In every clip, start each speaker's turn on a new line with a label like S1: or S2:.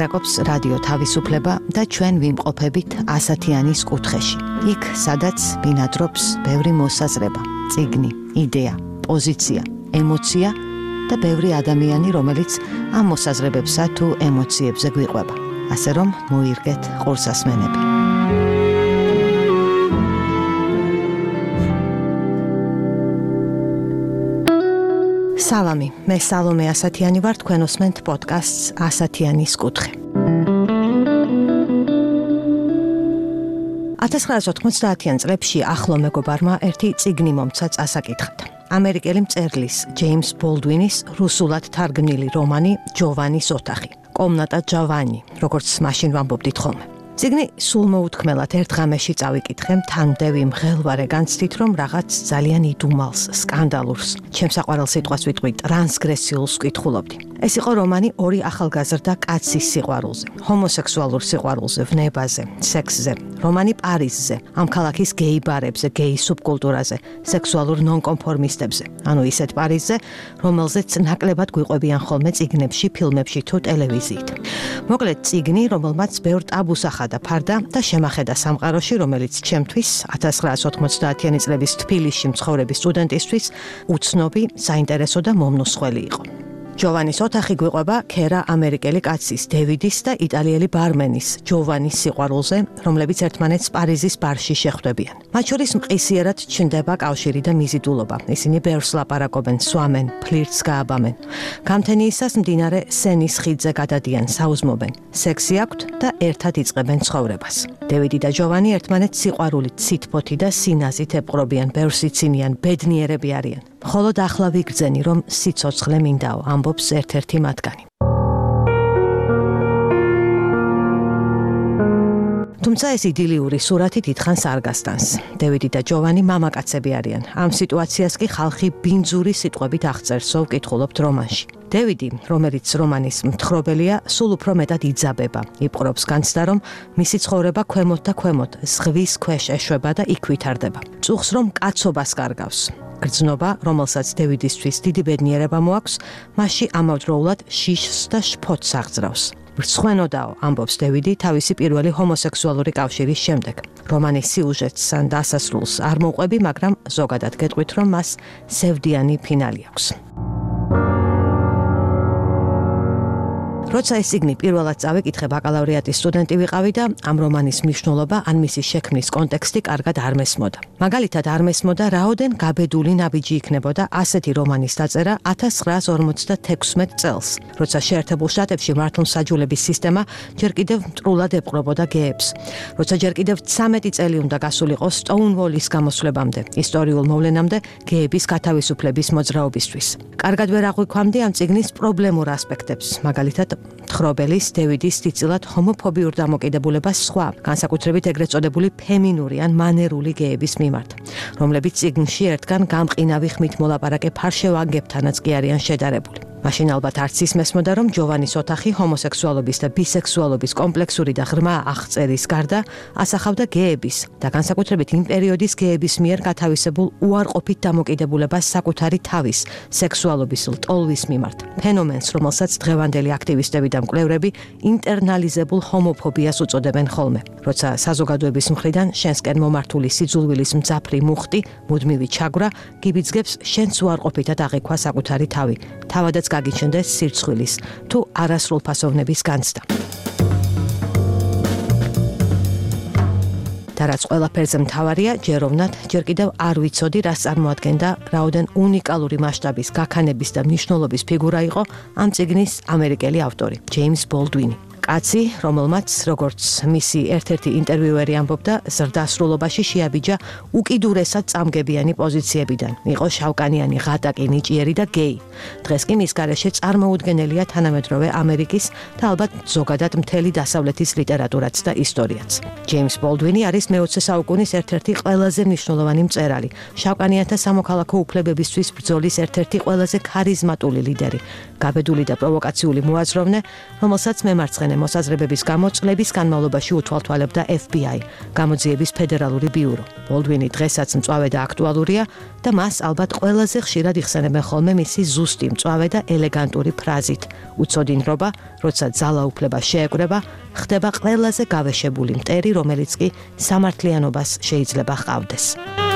S1: ლაპარაკობს რადიო თავისუფლება და ჩვენ ვიმყოფებით ასათიანის კუთხეში. იქ, სადაც ბინადრობს ბევრი მოსაზრება, წიგნი, იდეა, პოზიცია, ემოცია და ბევრი ადამიანი, რომელიც ამ მოსაზრებებსა თუ ემოციებზე გვიყვება. ასე რომ მოირგეთ ყურსასმენები. სალამი, მე სალომე ასათიანი ვარ, თქვენ უსმენთ პოდკასტს ასათიანის კუთხე. 1990-იან წლებში ახლო მეგობარმა ერთი წიგნი მომცა წასაკითხად. ამერიკელი მწერლის ჯეიმს ბოლდვინის რუსულად თარგმნილი რომანი ჯოვანის ოთახი. კომნატა ჯავანი, როგორც მაშინ ვამბობდით ხოლმე. წიგნი სულმოუთქმელად ერთ ღამეში წავიკითხე, მთამდევი მღელვარე განცდით, რომ რაღაც ძალიან იდუმალს, სკანდალურს, ჩემს საყვარელ სიტყვას ვიტყვი, ტრანსგრესიულს ვკითხულობდი. ეს იყო რომანი ორი ახალგაზრდა კაცის სიყვარულზე, ჰომოსექსუალურ სიყვარულზე, ვნებაზე, სექსზე, რომანი პარიზზე, ამ ქალაქის გეი ბარებზე, გეი სუბკულტურაზე, სექსუალურ ნონკონფორმისტებზე, ანუ ისეთ პარიზზე, რომელზეც ნაკლებად გვიყვებიან ხოლმე წიგნებში, ფილმებში თუ ტელევიზიით. მოკლედ წიგნი, რომელმაც ბევრ ტაბუს ახადა ფარდა და შემახედა სამყაროში, რომელიც ჩემთვის 1990-იანი წლების თბილისში მცხოვრების სტუდენტისთვის უცნობი, საინტერესო და მომნუსხველი იყო. ჯოვანის ოთახი გვიყვება ქერა ამერიკელი კაცის, დევიდის და იტალიელი ბარმენის, ჯოვანის სიყვარულზე, რომლებიც ერთმანეთს პარიზის ბარში შეხვდებიან. მათ შორის მყისიერად ჩნდება კავშირი და მიზიდულობა. ისინი ბევრს ლაპარაკობენ, სვამენ, ფლირტს გააბამენ. გამთენიისას მდინარე სენის ხიდზე გადადიან, საუზმობენ, სექსი აქვთ და ერთად იწყებენ ცხოვრებას. დევიდი და ჯოვანი ერთმანეთს სიყვარულით, სითბოთი და სინაზით ეპყრობიან, ბევრს იცინიან, ბედნიერები არიან. მხოლოდ ახლა ვიგრძენი, რომ სიცოცხლე მინდაო, ამბობს ერთ-ერთი მათგანი. თუმცა ეს იდილიური სურათი დიდხანს არ გასტანს. დევიდი და ჯოვანი მამაკაცები არიან. ამ სიტუაციას კი ხალხი ბინძური სიტყვებით აღწერსო ვკითხულობთ რომანში. დევიდი, რომელიც რომანის მთხრობელია, სულ უფრო მეტად იძაბება. იპყრობს განცდა, რომ მისი ცხოვრება ქვემოთ და ქვემოთ, ზღვის ქვეშ ეშვება და იქ ვითარდება. წუხს, რომ კაცობას კარგავს. გრძნობა, რომელსაც დევიდისთვის დიდი ბედნიერება მოაქვს, მასში ამავდროულად შიშს და შფოთს აღძრავს. ვრცხვენოდაო, ამბობს დევიდი თავისი პირველი ჰომოსექსუალური კავშირის შემდეგ. რომანის სიუჟეტს ან დასასრულს არ მოვყვები, მაგრამ ზოგადად გეტყვით, რომ მას სევდიანი ფინალი აქვს. როცა ეს წიგნი პირველად წავიკითხე, ბაკალავრიატის სტუდენტი ვიყავი და ამ რომანის მნიშვნელობა ან მისი შექმნის კონტექსტი კარგად არ მესმოდა. მაგალითად არ მესმოდა, რაოდენ გაბედული ნაბიჯი იქნებოდა ასეთი რომანის დაწერა 1956 წელს, როცა შეერთებულ შტატებში მართლმსაჯულების სისტემა ჯერ კიდევ მტრულად ეპყრობოდა გეებს, როცა ჯერ კიდევ 13 წელი უნდა გასულიყო სტოუნვოლის გამოსვლებამდე, ისტორიულ მოვლენამდე გეების გათავისუფლების მოძრაობისთვის. კარგად ვერ აღვიქვამდი ამ წიგნის პრობლემურ ასპექტებს, მაგალითად მთხრობელის დევიდის დიდწილად ჰომოფობიურ დამოკიდებულებას სხვა, განსაკუთრებით ეგრეთ წოდებული ფემინური ან მანერული გეების მიმართ, რომლებიც წიგნში ერთგან გამყინავი ხმით მოლაპარაკე ფარშევანგებთანაც კი არიან შედარებული. მაშინ ალბათ არც ის მესმოდა, რომ ჯოვანის ოთახი ჰომოსექსუალობის და ბისექსუალობის კომპლექსური და ღრმა აღწერის გარდა ასახავდა გეების და განსაკუთრებით იმ პერიოდის გეების მიერ გათავისებულ უარყოფით დამოკიდებულებას საკუთარი თავის, სექსუალობის ლტოლვის მიმართ. ფენომენს, რომელსაც დღევანდელი აქტივისტები და მკვლევრები ინტერნალიზებულ ჰომოფობიას უწოდებენ ხოლმე. როცა საზოგადოების მხრიდან შენსკენ მომართული სიძულვილის მძაფრი მუხტი, მუდმივი ჩაგვრა, გიბიძგებს შენს უარყოფითად აღიქვა საკუთარი თავი. თავადაც გაგიჩნდეს სირცხვილის თუ არასრულფასოვნების განცდა. და რაც ყველაფერზე მთავარია, ჯეროვნად, ჯერ კიდევ არ ვიცოდი, რას წარმოადგენდა, რაოდენ უნიკალური მასშტაბის, გაქანების და მნიშვნელობის ფიგურა იყო ამ წიგნის ამერიკელი ავტორი, ჯეიმს ბოლდვინი. კაცი, რომელმაც, როგორც მისი ერთ-ერთი ინტერვიუერი ამბობდა, ზრდასრულობაში შეაბიჯა უკიდურესად წამგებიანი პოზიციებიდან. იყო შავკანიანი, ღატაკი, ნიჭიერი და გეი. დღეს კი მის გარეშე წარმოუდგენელია თანამედროვე ამერიკის და ალბათ ზოგადად მთელი დასავლეთის ლიტერატურაც და ისტორიაც. ჯეიმს ბოლდვინი არის მე-20 საუკუნის ერთ-ერთი ყველაზე მნიშვნელოვანი მწერალი, შავკანიანთა სამოქალაქო უფლებებისთვის ბრძოლის ერთ-ერთი ყველაზე ქარიზმატული ლიდერი, გაბედული და პროვოკაციული მოაზროვნე, რომელსაც მემარცხენე მწვანე მოსაზრებების გამო წლების განმავლობაში უთვალთვალებდა FBI, გამოძიების ფედერალური ბიურო. ბოლდვინი დღესაც მწვავე და აქტუალურია და მას ალბათ ყველაზე ხშირად იხსენებენ ხოლმე მისი ზუსტი მწვავე და ელეგანტური ფრაზით. უცოდინრობა, როცა ძალაუფლება შეეკვრება, ხდება ყველაზე გავეშებული მტერი, რომელიც კი სამართლიანობას შეიძლება ჰყავდეს.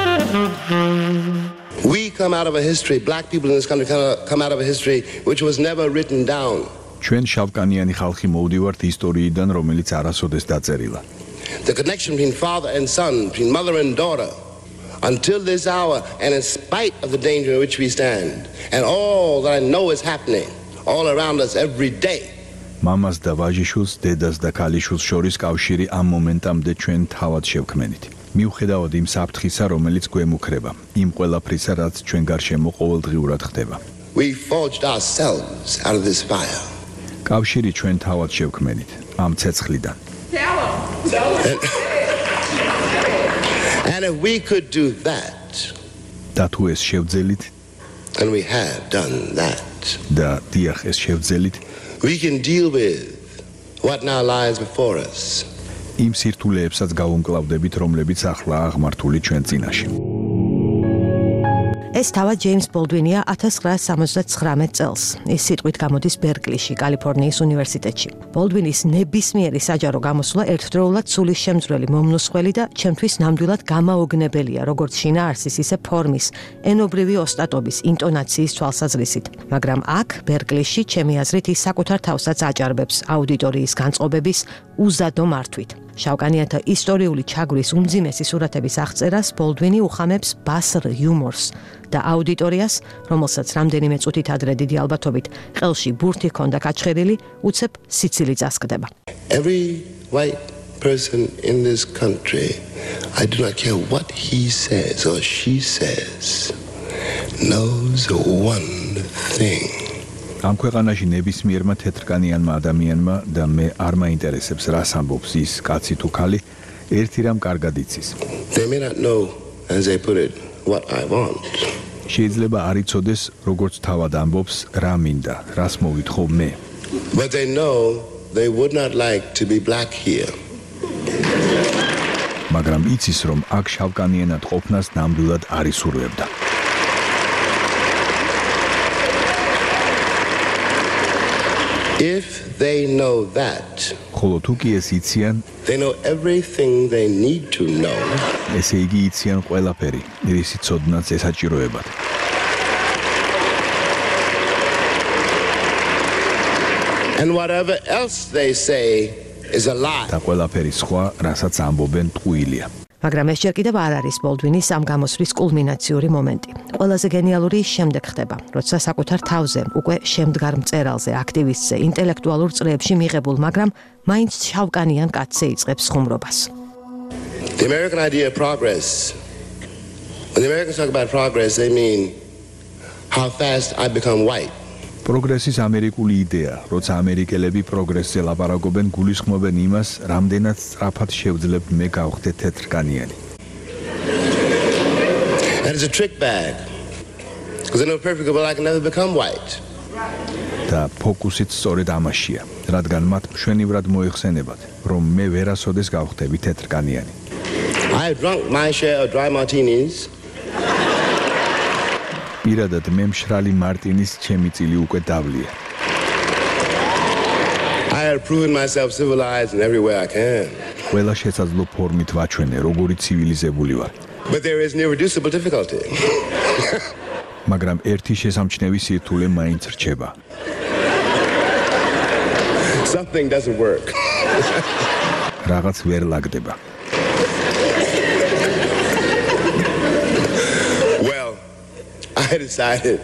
S2: We come out of a history, black people in this country come out of a history which was never written down.
S3: ჩვენ შავკანიანი ხალხი მოვდივართ ისტორიიდან, რომელიც არასოდეს დაწერილა.
S2: The connection between father and son, between mother and daughter, until this hour, and in spite of the danger in which we stand, and all that I know is happening all around us every day.
S3: მამას და ვაჟიშვილს, დედას და ქალიშვილს შორის კავშირი ამ მომენტამდე ჩვენ თავად შევქმნით. მიუხედავად იმ საფრთხისა, რომელიც გვემუქრება, იმ ყველაფრისა, რაც ჩვენ გარშემო ყოველდღიურად ხდება.
S2: We forged ourselves out of this fire.
S3: კავშირი ჩვენ თავად შევქმნით ამ ცეცხლიდან.
S2: And if we could do that,
S3: და თუ ეს შევძელით,
S2: and we have done that,
S3: და დიახ ეს შევძელით,
S2: we can deal with what now lies before us.
S3: იმ სირთულეებსაც გავუმკლავდებით, რომლებიც ახლა აღმართული ჩვენ წინაშე.
S1: ეს თავად ჯეიმს ბოლდვინია 1979 წელს. ის სიტყვით გამოდის ბერკლიში, კალიფორნიის უნივერსიტეტში. ბოლდვინის ნებისმიერი საჯარო გამოსვლა ერთდროულად სულის შემძვრელი მომნუსხველი და ჩემთვის ნამდვილად გამაოგნებელია, როგორც შინაარსის, ისე ფორმის, ენობრივი ოსტატობის, ინტონაციის თვალსაზრისით. მაგრამ აქ, ბერკლიში, ჩემი აზრით, ის საკუთარ თავსაც აჭარბებს აუდიტორიის განწყობების უზადო მართვით. შავკანიანთა ისტორიული ჩაგვრის უმძიმესი სურათების აღწერას ბოლდვინი უხამებს ბასრ იუმორს და აუდიტორიას, რომელსაც რამდენიმე წუთით ადრე დიდი ალბათობით ყელში ბურთი ჰქონდა გაჩხერილი, უცებ სიცილი წასკდება.
S2: Every white person in this country, I do not care what he says or she says, knows one thing.
S3: ამ ქვეყანაში ნებისმიერმა თეთრკანიანმა ადამიანმა და მე არ მაინტერესებს რას ამბობს ის კაცი თუ ქალი, ერთი რამ კარგად იცის.
S2: They may not know, as they put it, what I want.
S3: შეიძლება არ იცოდეს, როგორც თავად ამბობს, რა მინდა, რას მოვითხოვ მე.
S2: But they know they would not like to be black here.
S3: მაგრამ იცის, რომ აქ შავკანიანად ყოფნას ნამდვილად არ ისურვებდა.
S2: If they know that,
S3: ხოლო თუ კი ეს იციან,
S2: they know everything they need to know.
S3: ესე იგი იციან ყველაფერი, რის ცოდნაც ესაჭიროებათ.
S2: And whatever else they say is a lie.
S3: და ყველაფერი სხვა, რასაც ამბობენ, ტყუილია.
S1: მაგრამ ეს ჯერ კიდევ არ არის ბოლდვინის ამ გამოსვლის კულმინაციური მომენტი. ყველაზე გენიალური ის შემდეგ ხდება, როცა საკუთარ თავზე, უკვე შემდგარ მწერალზე, აქტივისტზე, ინტელექტუალურ წრეებში მიღებულ, მაგრამ მაინც შავკანიან კაცზე იწყებს ხუმრობას.
S2: The American idea of progress. When the Americans talk about progress, they mean how fast I become white.
S3: პროგრესის ამერიკული იდეა, როცა ამერიკელები პროგრესზე ლაპარაკობენ, გულისხმობენ იმას, რამდენად სწრაფად შევძლებ მე გავხდე თეთრკანიანი.
S2: That is a trick bag. Because I know perfectly well I can never become white.
S3: და ფოკუსით სწორედ ამაშია, რადგან მათ მშვენივრად მოიხსენებათ, რომ მე ვერასოდეს გავხდები თეთრკანიანი.
S2: I have drunk my share of dry martinis.
S3: პირადად მე მშრალი მარტინის ჩემი წილი უკვე დავლია.
S2: I have proven myself civilized in every way I can.
S3: ყველა შესაძლო ფორმით ვაჩვენე, როგორი ცივილიზებული ვარ.
S2: But there is an irreducible difficulty.
S3: მაგრამ ერთი შესამჩნევი სირთულე მაინც რჩება.
S2: Something doesn't work.
S3: რაღაც ვერ ლაგდება.
S2: Well, I decided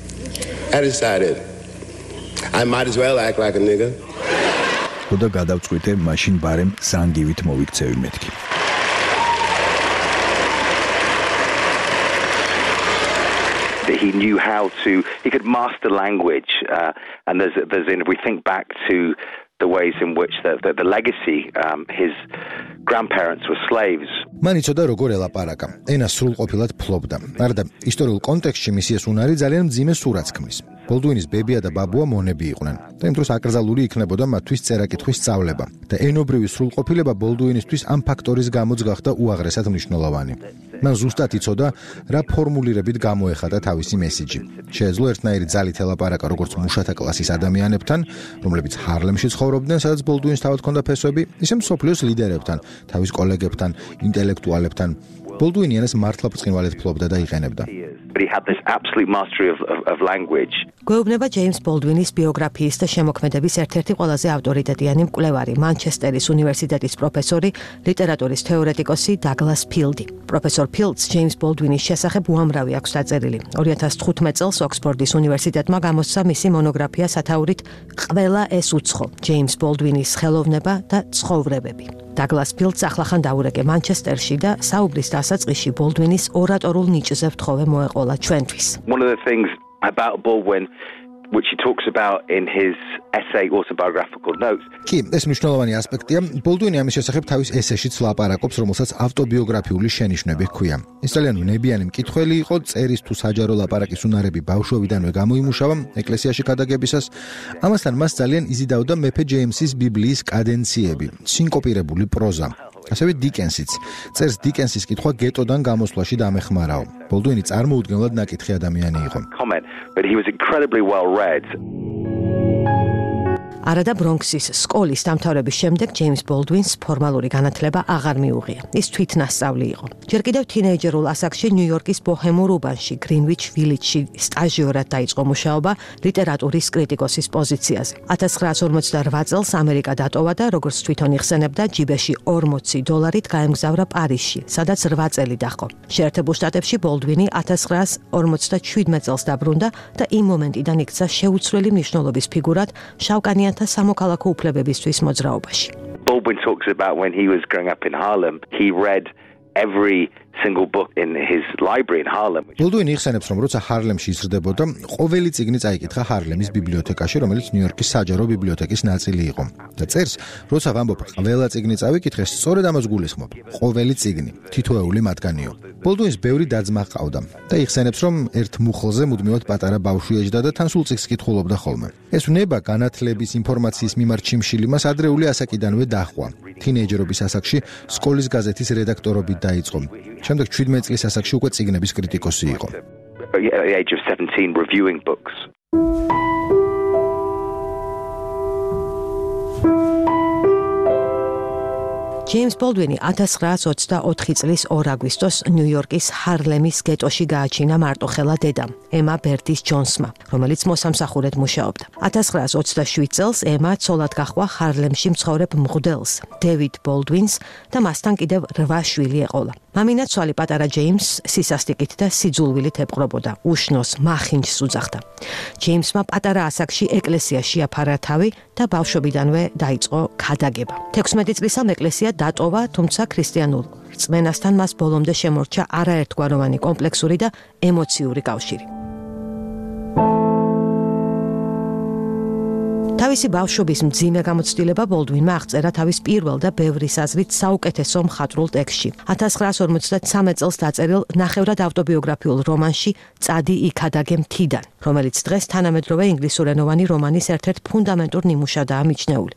S2: I might as well act like a nigger.
S3: ხოდა გადავწყვიტე, მაშინ ბარემ ზანგივით მოვიქცევი მეთქი.
S4: He knew how to, he could master language, and if we think back to the ways in which the legacy, his grandparents were slaves.
S5: მან იცოდა როგორ ელაპარაკა. ენა სრულყოფილად ფლობდა. არადა ისტორიულ კონტექსტში მისი ეს უნარი ძალიან მძიმე სურათს ქმნის. ბოლდუინის ბებია და ბაბუა მონები იყვნენ. და იმ დროს აკრძალული იქნებოდა მათთვის წერა-კითხვის სწავლება. და ენობრივი სრულყოფილება ბოლდუინისთვის ამ ფაქტორის გამოც გახდა უაღრესად მნიშვნელოვანი. მან ზუსტად იცოდა, რა ფორმულირებით გამოეხატა თავისი მესიჯი. შეეძლო ერთნაირი ძალით ელაპარაკა როგორც მუშათა კლასის ადამიანებთან, რომლებიც ჰარლემში ცხოვრობდნენ, სადაც ბოლდუინს თავად ჰქონდა ფესვები, ისე მსოფლიოს ლიდერებთან, თავის კოლეგებთან, ინტელექტუალებთან. ბოლდუინი ენას მართლა ბრწყინვალედ ფლობდა და იყენებდა.
S4: But he had this absolute mastery of language.
S1: გვეუბნება ჯეიმს ბოლდუინის ბიოგრაფიის და შემოქმედების ერთ-ერთი ყველაზე ავტორიტეტიანი მკვლევარი, მანჩესტერის უნივერსიტეტის პროფესორი, ლიტერატურის თეორეტიკოსი დაგლას ფილდი. პროფესორ ფილდს ჯეიმს ბოლდუინის შესახებ უამრავი აქვს დაწერილი. 2015 წელს ოქსფორდის უნივერსიტეტმა გამოსცა მისი მონოგრაფია სათაურით „ყველა ეს უცხო: ჯეიმს ბოლდუინის ხელოვნება და ცხოვრებები“. დაგლას ფილდს ახლახან დაურეკე მანჩესტერში და საუბრის დასაწყისში ბოლდუინის ორატორულ ნიჭზე ვთხოვე მოეყოლა ჩვენთვის.
S4: One of the things about Baldwin, which he talks about in his essay autobiographical notes.
S5: კი, ეს მნიშვნელოვანი ასპექტია. ბოლდუინი ამის შესახებ თავის ესეშიც ლაპარაკობს, რომელსაც ავტობიოგრაფიული შენიშვნები ჰქვია. ის ძალიან ნებიანი მკითხველი იყო, წერის თუ საჯარო ლაპარაკის უნარები ბავშვობიდანვე გამოიმუშავა ეკლესიაში გადაგებისას. ამასთან მას ძალიან იზიდავდა მეფე ჯეიმსის ბიბლიის კადენციები, სინკოპირებული პროზა. ასევე დიკენსიც. წერს დიკენსის კითხვა გეტოდან გამოსვლაში დამეხმარაო. ბოლდუინი წარმოუდგენლად ნაკითხი ადამიანი იყო.
S4: But he was incredibly well read.
S1: არადა ბრონქსის სკოლის დამთავრების შემდეგ ჯეიმს ბოლდუინს ფორმალური განათლება აღარ მიუღია. ის თვითნასწავლი იყო. ჯერ კიდევ თინეიჯერულ ასაკში ნიუ-იორკის ბოჰემურ უბანში, გრინვიჩ ვილიჯში სტაჟიორად დაიწყო მუშაობა ლიტერატურის კრიტიკოსის პოზიციაზე. 1948 წელს ამერიკა დატოვა და როგორც თვითონ იხსენებდა, ჯიბეში $40 გაემგზავრა პარიზში, სადაც 8 წელი დაჰყო. შეერთებულ შტატებში ბოლდუინი 1957 წელს დაბრუნდა და იმ მომენტიდან იქცა შეუცვლელი მნიშვნელობის ფიგურად შავკანიანთა სამოქალაქო უფლებებისთვის მოძრაობაში.
S4: Baldwin talks about when he was growing up in Harlem, he read every single book in his library in Harlem.
S5: ბოლდუინი იხსენებს, რომ როცა ჰარლემში იზრდებოდა, ყოველი წიგნი წაიკითხა ჰარლემის ბიბლიოთეკაში, რომელიც ნიუ-იორკის საჯარო ბიბლიოთეკის ნაწილი იყო. და წერს, როცა ვამბობ, ყველა წიგნი წავიკითხე, სწორედ ამას გულისხმობ. ყოველი წიგნი, თითოეული მათგანიო. ბოლდუინს ბევრი და-ძმა ჰყავდა და იხსენებს, რომ ერთ მუხლზე მუდმივად პატარა ბავშვი ეჯდა და თან სულ წიგნს კითხულობდა ხოლმე. ეს ვნება განათლების ინფორმაციის მიმართ ჩიმშილი მას ადრეული ასაკიდანვე დაჰყვა. თინეიჯერობის ასაკში სკოლის გაზეთის რედაქტორობით დაიწყო. შემდეგ 17 წლის ასაკში უკვე წიგნების კრიტიკოსი იყო.
S4: At the age of 17 reviewing books.
S1: ჯეიმს ბოლდუინი 1924 წლის 2 აგვისტოს ნიუ-იორკის ჰარლემის გეტოში გააჩინა მარტოხელა დედამ, ემა ბერტის ჯონსმა, რომელიც მოსამსახურედ მუშაობდა. 1927 წელს ემა ცოლად გაჰყვა ჰარლემში მცხოვრებ მღვდელს, დევიდ ბოლდუინს და მასთან კიდევ 8 შვილი ეყოლა. მამინაცვალი პატარა ჯეიმს სისასტიკით და სიძულვილით ეპყრობოდა, უშნოს მახინჯს უძახდა. ჯეიმსმა პატარა ასაკში ეკლესიაში აფარა თავი და ბავშვობიდანვე დაიწყო ქადაგება. 16 წლისამ ეკლესია დატოვა, თუმცა ქრისტიანულ რწმენასთან მას ბოლომდე შემორჩა არაერთგვაროვანი კომპლექსური და ემოციური კავშირი. თავისი ბავშვობის მძიმე გამოცდილება ბოლდუინმა აღწერა თავის პირველ და ბევრი აზრით საუკეთესო მხატვრულ ტექსტში. 1953 წელს დაწერილ ნახევრად ავტობიოგრაფიულ რომანში „წადი იქადაგე მთიდან“, რომელიც დღეს თანამედროვე ინგლისურენოვანი რომანის ერთ-ერთ ფუნდამენტურ ნიმუშადაა მიჩნეული.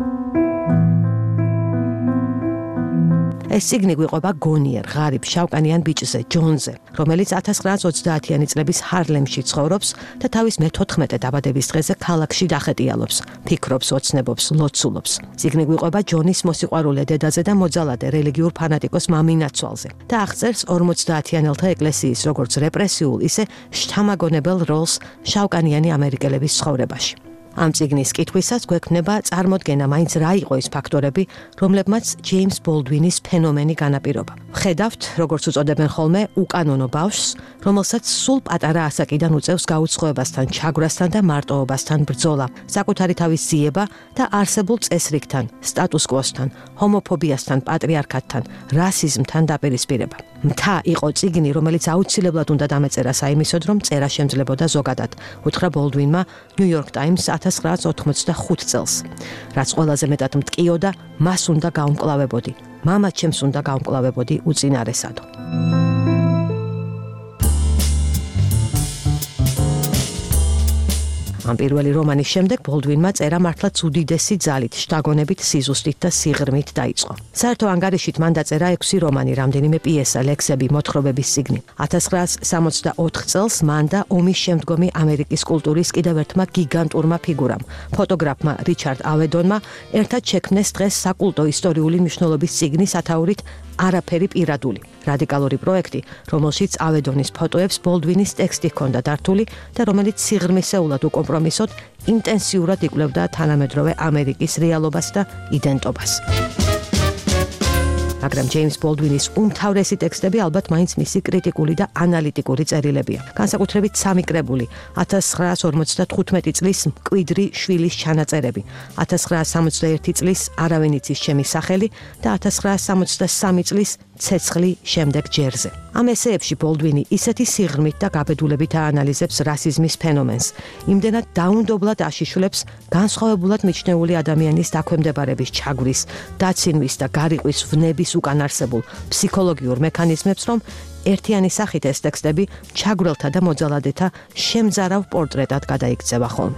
S1: ეს წიგნი გვიყვება გონიერ, ღარიბ, შავკანიან ბიჭზე, ჯონზე, რომელიც 1930-იანი წლების ჰარლემში ცხოვრობს და თავის მე-14 დაბადების დღეზე ქალაქში დახეტიალობს, ფიქრობს, ოცნებობს, ლოცულობს. წიგნი გვიყვება ჯონის მოსიყვარულე დედაზე და მოძალადე რელიგიურ ფანატიკოს მამინაცვალზე და აღწერს 50-იანელთა ეკლესიის როგორც რეპრესიულ, ისე შთამაგონებელ როლს შავკანიანი ამერიკელების ცხოვრებაში. ამ წიგნის კითხვისას გვექნება წარმოდგენა მაინც რა იყო ის ფაქტორები, რომლებმაც ჯეიმს ბოლდუინის ფენომენი განაპირობა. ხედავთ, როგორც უწოდებენ ხოლმე, უკანონო ბავშვს, რომელსაც სულ პატარა ასაკიდან უწევს გაუცხოებასთან, ჩაგვრასთან და მარტოობასთან ბრძოლა, საკუთარი თავის ძიება და არსებულ წესრიგთან, სტატუს-კვოსთან, ჰომოფობიასთან, პატრიარქატთან, რასიზმთან დაპირისპირება. მთა იყო წიგნი, რომელიც აუცილებლად უნდა დამეწერა საიმისოდ, რომ წერა შემძლებოდა ზოგადად, უთხრა ბოლდუინმა ნიუ-იორკ ტაიმს 1985 წელს. რაც ყველაზე მეტად მტკიოდა, მას უნდა გაუმკლავებოდი. მამა ჩემს უნდა გაუმკლავებოდი უწინარესადო. ამ პირველი რომანის შემდეგ ბოლდვინმა წერა მართლაც უდიდესი ძალით, შთაგონებით, სიზუსტით და სიღრმით დაიწყო. საერთო ანგარიშით მან დაწერა 6 რომანი, რამდენიმე პიესა, ლექსები, მოთხრობების წიგნი. 1964 წელს მან და ომის შემდგომი ამერიკის კულტურის კიდევ ერთმა გიგანტურმა ფიგურამ, ფოტოგრაფმა რიჩარდ ავედონმა ერთად შექმნეს დღეს საკულტო ისტორიული მნიშვნელობის წიგნი სათაურით არაფერი პირადული. რადიკალური პროექტი, რომელშიც ავედონის ფოტოებს ბოლდვინის ტექსტი ჰქონდა დართული და რომელიც სიღრმისეულად უკომპრომისოდ ინტენსიურად იკვლევდა თანამედროვე ამერიკის რეალობას და იდენტობას. მაგრამ ჯეიმს ბოლდვინის უმთავრესი ტექსტები ალბათ მაინც მისი კრიტიკული და ანალიტიკური წერილებია. განსაკუთრებით 3 კრებული, 1955 წლის მკვიდრი შვილის ჩანაწერები, 1961 წლის არავინ იცის ჩემი სახელი და 1963 წლის ცეცხლი შემდეგ ჯერზე. ამ ესეებში ბოლდვინი ისეთი სიღრმით და გაბედულებით აანალიზებს რასიზმის ფენომენს, იმდენად დაუნდობლად აშიშვლებს განსხვავებულად მიჩნეული ადამიანის დაქვემდებარების ჩაგვრის, დაცინვის და გარიყვის ვნების უკანარსებულ ფსიქოლოგიურ მექანიზმებს, რომ ერთიანი სახით ეს ტექსტები ჩაგვრელთა და მოძალადეთა შემძარავ პორტრეტად გადაიქცევა ხოლმე.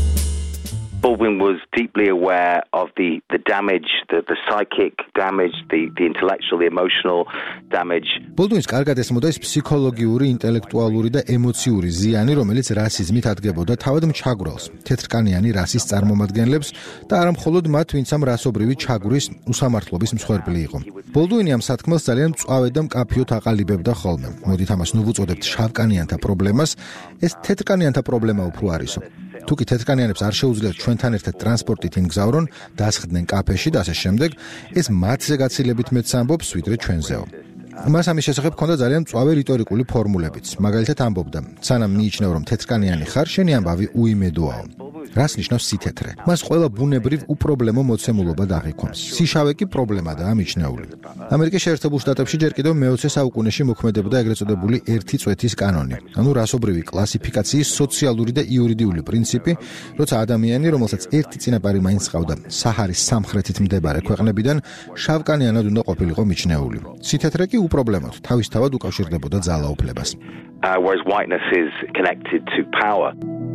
S4: Baldwin was deeply aware of the damage, the psychic damage, the intellectual, the emotional damage.
S5: ბოლდვინს კარგად ესმოდა ის ფსიქოლოგიური, ინტელექტუალური და ემოციური ზიანი, რომელიც რასიზმით ადგებოდა თავად მჩაგვრელს, თეთრკანიანი რასის წარმომადგენლებს და არა მხოლოდ მათ, ვინც ამ რასობრივი ჩაგვრის უსამართლობის მსხვერპლი იყო. ბოლდვინი ამ სათქმელს ძალიან მწვავედ და მკაფიოდ აყალიბებდა ხოლმე. მოდით ამას ნუ ვუწოდებთ შავკანიანთა პრობლემას, ეს თეთრკანიანთა პრობლემა უფრო არისო. თუ კი თეთრკანიანებს არ შეუძლიათ ჩვენთან ერთად ტრანსპორტით იმგზავრონ, დასხდნენ კაფეში და ასე შემდეგ, ეს მათზე გაცილებით მეც ამბობს, ვიდრე ჩვენზეო. მას ამის შესახებ ჰქონდა ძალიან მწვავე რიტორიკული ფორმულებიც. მაგალითად ამბობდა: "სანამ მიიჩნევ, რომ თეთრკანიანი ხარ, შენი ამბავი უიმედოაო." რას ნიშნავს სითეთრე? მას ყველა ბუნებრივ უპრობლემო მოცემულობა დაღიქვამს. სიშავე კი პრობლემადაა მიჩნეული. ამერიკის შეერთებულ შტატებში ჯერ კიდევ მე-20 საუკუნეში მოქმედებდა ეგრეთ წოდებული ერთი წვეთის კანონი, ანუ რასობრივი კლასიფიკაციის სოციალური და იურიდიული პრინციპი, როცა ადამიანი, რომელსაც ერთი წინაპარი მაინც ჰყავდა საჰარის სამხრეთით მდებარე ქვეყნებიდან, შავკანიანად უნდა ყოფილიყო მიჩნეული. სითეთრე კი უპრობლემოდ თავისთავად უკავშირდებოდა ძალაუფლებას.
S4: Whereas whiteness is connected to power.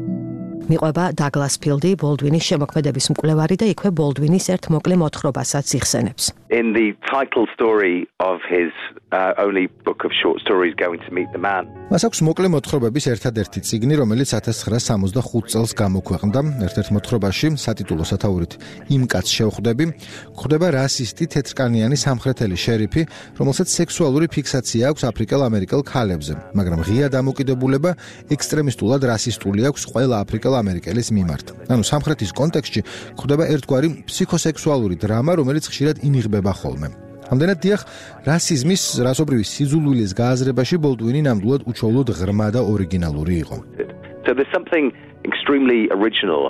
S1: მიყვება დაგლას ფილდი, ბოლდვინის შემოქმედების მკვლევარი და იქვე ბოლდვინის ერთ მოკლე მოთხრობასაც იხსენებს.
S4: In the title story of his only book of short stories, Going to Meet the Man.
S5: მას აქვს მოკლე მოთხრობების ერთადერთი წიგნი, რომელიც 1965 წელს გამოქვეყნდა. ერთ-ერთ მოთხრობაში, სატიტულო სათაურით "იმ კაცს შევხვდები", გვხვდება რასისტი თეთრკანიანი სამხრეთელი შერიფი, რომელსაც სექსუალური ფიქსაცია აქვს აფრიკელ-ამერიკელ ქალებზე, მაგრამ ღია დამოკიდებულება ექსტრემისტულად რასისტული აქვს ყველა აფრიკელ-ამერიკელის მიმართ. ანუ სამხრეთის კონტექსტში გვხვდება ერთგვარი ფსიქოსექსუალური დრამა, რომელიც ხშირად ინიღბება ხოლმე. ამდენად დიახ, რასიზმის, რასობრივი სიძულვილის გააზრებაში ბოლდვინი ნამდვილად უჩვეულოდ ღრმა და ორიგინალური იყო.
S4: So there's something extremely original.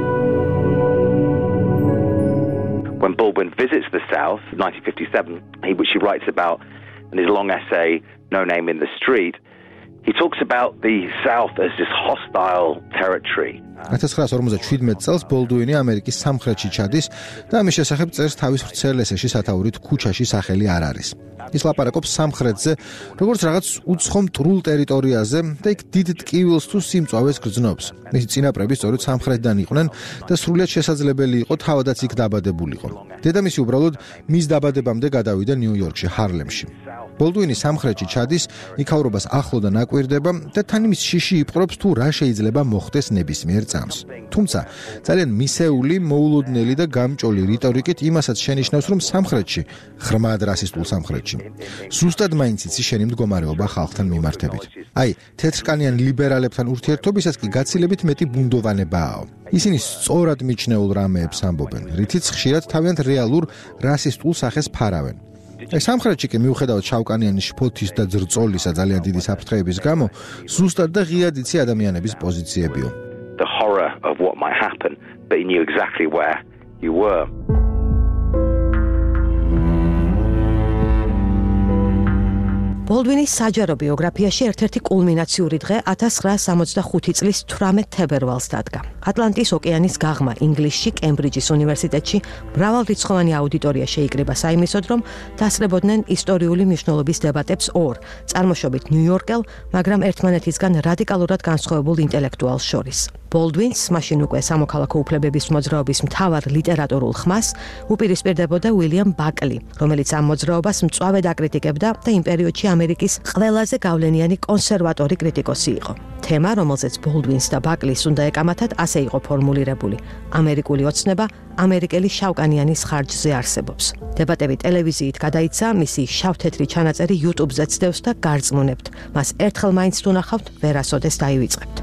S4: When Baldwin visits the South, 1957, which he writes about in his long essay, No Name in the Street, he talks about the South as this hostile territory.
S5: 1957 წელს ბოლდუინი ამერიკის სამხრეთში ჩადის და ამის შესახებ წერს თავის ვრცელ ესეში სათაურით "ქუჩაში სახელი არ არის". ის ლაპარაკობს სამხრეთზე, როგორც რაღაც უცხო მტრულ ტერიტორიაზე და იქ დიდ ტკივილს თუ სიმწვავეს გრძნობს. მისი წინაპრები სწორედ სამხრეთიდან იყვნენ და სრულიად შესაძლებელი იყო თავადაც იქ დაბადებულიყო. დედამისი უბრალოდ მის დაბადებამდე გადავიდა ნიუ-იორკში, ჰარლემში. ბოლდუინი სამხრეთში ჩადის, იქაურობას ახლო და ნაკვირდება და თან იმის შიში იპყრობს თუ რა შეიძლება მოხდეს ნებისმიერ წამს. თუმცა ძალიან მისეული, მოულოდნელი და გამჭოლი რიტორიკით იმასაც შენიშნავს, რომ სამხრეთში, ღრმად რასისტულ სამხრეთში, ზუსტად მაინც იცის შენი მდგომარეობა ხალხთან მიმართებით. აი, თეთრკანიან ლიბერალებთან ურთიერთობისას კი გაცილებით მეტი ბუნდოვანებაა. ისინი სწორად მიჩნეულ რამეებს ამბობენ, რითიც ხშირად თავიანთ რეალურ რასისტულ სახეს ფარავენ. სამხრეთში კი მიუხედავად შავკანიანის შფოთის და ძრწოლისა ძალიან დიდი საფრთხეების გამო, ზუსტად და ღიად იცი ადამიანების პოზიციებიო.
S4: The horror of what might happen, but he knew exactly where you were.
S1: ბოლდვინის საჯარო ბიოგრაფიაში ერთ-ერთი კულმინაციური დღე 1965 წლის 18 თებერვალს დადგა. ატლანტის ოკეანის გაღმა ინგლისში, კემბრიჯის უნივერსიტეტში მრავალრიცხოვანი აუდიტორია შეიკრიბა საიმისოდ, რომ დასწრებოდნენ ისტორიული მნიშვნელობის დებატებს ორ, წარმოშობით ნიუ-იორკელ, მაგრამ ერთმანეთისგან რადიკალურად განსხვავებულ ინტელექტუალს შორის. ბოლდვინს, მაშინ უკვე სამოქალაქო უფლებების მოძრაობის მთავარ ლიტერატურულ ხმას, უპირისპირდებოდა უილიამ ბაკლი, რომელიც ამ მოძრაობას მწვავედ აკრიტიკებდა და იმ პერიოდში ამერიკის ყველაზე გავლენიანი კონსერვატორი კრიტიკოსი იყო. თემა, რომელზეც ბოლდვინს და ბაკლის უნდა ეკამათათ, ასე იყო ფორმულირებული: ამერიკული ოცნება ამერიკელი შავკანიანის ხარჯზე არსებობს. დებატები ტელევიზიით გადაიცა, მისი შავ-თეთრი ჩანაწერი YouTube-ზეც დევს და გარწმუნებთ, მას ერთხელ მაინც თუ ნახავთ, ვერასოდეს დაივიწყებთ.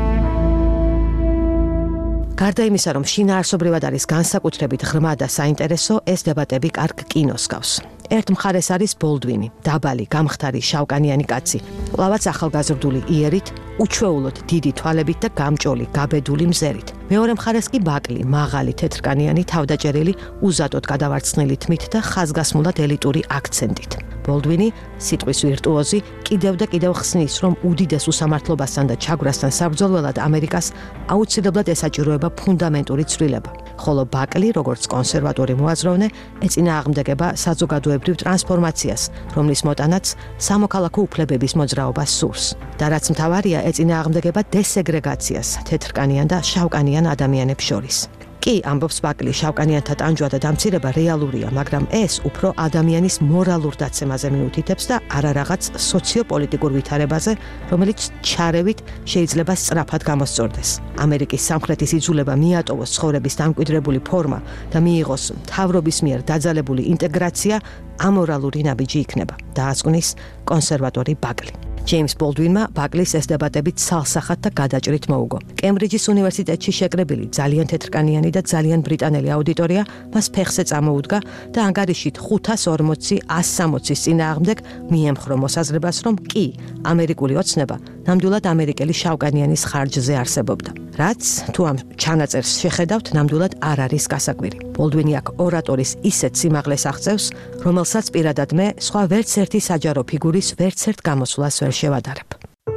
S1: გარდა იმისა, რომ შინაარსობრივად არის განსაკუთრებით ღრმა და საინტერესო, ეს დებატები კარგ კინოს გავს. ერთ მხარეს არის ბოლდვინი, დაბალი, გამხდარი, შავკანიანი კაცი, ყლავაც ახალგაზრდული იერით, უჩვეულოდ დიდი თვალებით და გამჭოლი, გაბედული მზერით. მეორე მხარეს კი ბაკლი, მაღალი, თეთრკანიანი, თავდაჭერილი, უზადოდ გადავარცხნილი თმით და ხაზგასმულად ელიტური აქცენტით. ბოლდვინი, სიტყვის ვირტუოზი, კიდევ და კიდევ ხსნის, რომ უდიდეს უსამართლობასთან და ჩაგვრასთან საბრძოლველად ამერიკას აუცილებლად ესაჭიროება ფუნდამენტური ცვლილება. ხოლო ბაკლი, როგორც კონსერვატორი მოაზროვნე, ეწინააღმდეგება საზოგადოებრივ ტრანსფორმაციას, რომლის მოტანაც სამოქალაქო უფლებების მოძრაობას სურს. და რაც მთავარია, ეწინააღმდეგება დესეგრეგაციას თეთრკანიან და შავკანიან ადამიანებს შორის. კი, ამბობს ბაკლი, შავკანიანთა ტანჯვა და დამცირება რეალურია, მაგრამ ეს უფრო ადამიანის მორალურ დაცემაზე მიუთითებს და არა რაღაც სოციოპოლიტიკურ ვითარებაზე, რომელიც ჩარევით შეიძლება სწრაფად გამოსწორდეს. ამერიკის სამხრეთის იძულება მიატოვოს ცხოვრების დამკვიდრებული ფორმა და მიიღოს მთავრობის მიერ დაძალებული ინტეგრაცია ამორალური ნაბიჯი იქნება, დაასკვნის კონსერვატორი ბაკლი. ჯეიმს ბოლდვინმა ბაკლის ეს დებატებით სალსახად და გადაჭრით მოუგო. კემბრიჯის უნივერსიტეტში შეკრებილი ძალიან თეთრკანიანი და ძალიან ბრიტანელი აუდიტორია მას ფეხზე წამოუდგა და ანგარიშით 540-160-ის წინააღმდეგ მიემხრო მოსაზრებას, რომ კი, ამერიკული ოცნება ნამდვილად ამერიკელი შავკანიანის ხარჯზე არსებობდა. რაც, თუ ამ ჩანაწერს შეხედავთ, ნამდვილად არ არის გასაკვირი. ბოლდვინი აქ ორატორის ისეთ სიმაღლეს აღწევს, რომელსაც პირადად მე სხვა ვერც ერთი საჯარო ფიგურის ვერც ერთ გამოსვლას ვერ შევადარებ.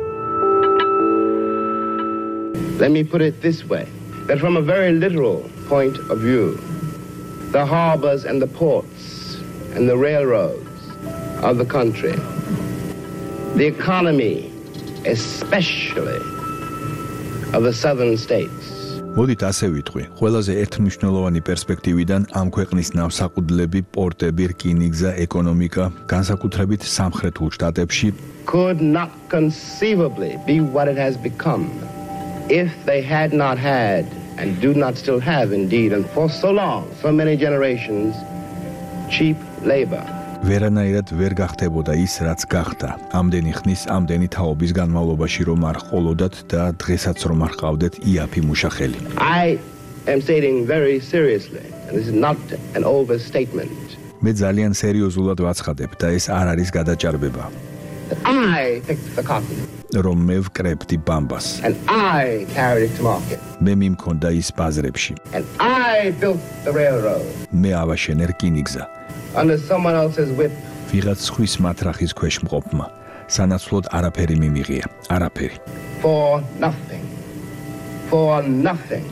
S2: Let me put it this way, that from a very literal point of view, the harbors and the ports and the railroads of the country, the economy, especially of the southern states.
S3: მოდით ასე ვიტყვი, ყველაზე ერთმნიშვნელოვანი პერსპექტივიდან ამ ქვეყნის ნავსაყუდლები, პორტები, რკინიგზა, ეკონომიკა, განსაკუთრებით სამხრეთულ შტატებში
S2: could not conceivably be what it has become if they had not had and do not still have indeed and for so long, so many generations, cheap labor.
S3: ვერანაირად ვერ გახდებოდა ის, რაც გახდა. ამდენი ხნის, ამდენი თაობის განმავლობაში რომ არ ყოლოდათ და დღესაც რომ არ ყავდეთ იაფი მუშახელი.
S2: I am stating very seriously, and this is not an overstatement.
S3: მე ძალიან სერიოზულად ვაცხადებ და ეს არ არის გადაჭარბება.
S2: I picked the cotton.
S3: რომ მე ვკრებდი ბამბას.
S2: And I carried it to market.
S3: მე მიმქონდა ის ბაზრებში.
S2: And I built the railroad.
S3: მე ავაშენე რკინიგზა.
S2: Under someone else's whip.
S3: ვიღაც სხვის მათრახის ქვეშ მყოფმა. სანაცვლოდ არაფერი მიმიღია. არაფერი.
S2: For nothing. For nothing.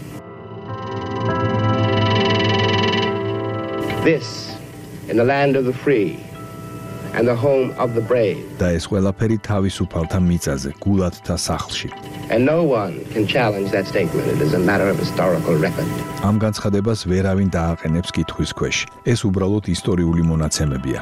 S2: This in the land of the free and the home of the brave.
S3: და ეს ყველაფერი თავისუფალთა მიწაზე, გულადთა სახლში.
S2: And no one can challenge that statement. It is a matter of historical record.
S3: ამ განცხადებას ვერავინ დააყენებს კითხვის ქვეშ. ეს უბრალოდ ისტორიული მონაცემებია.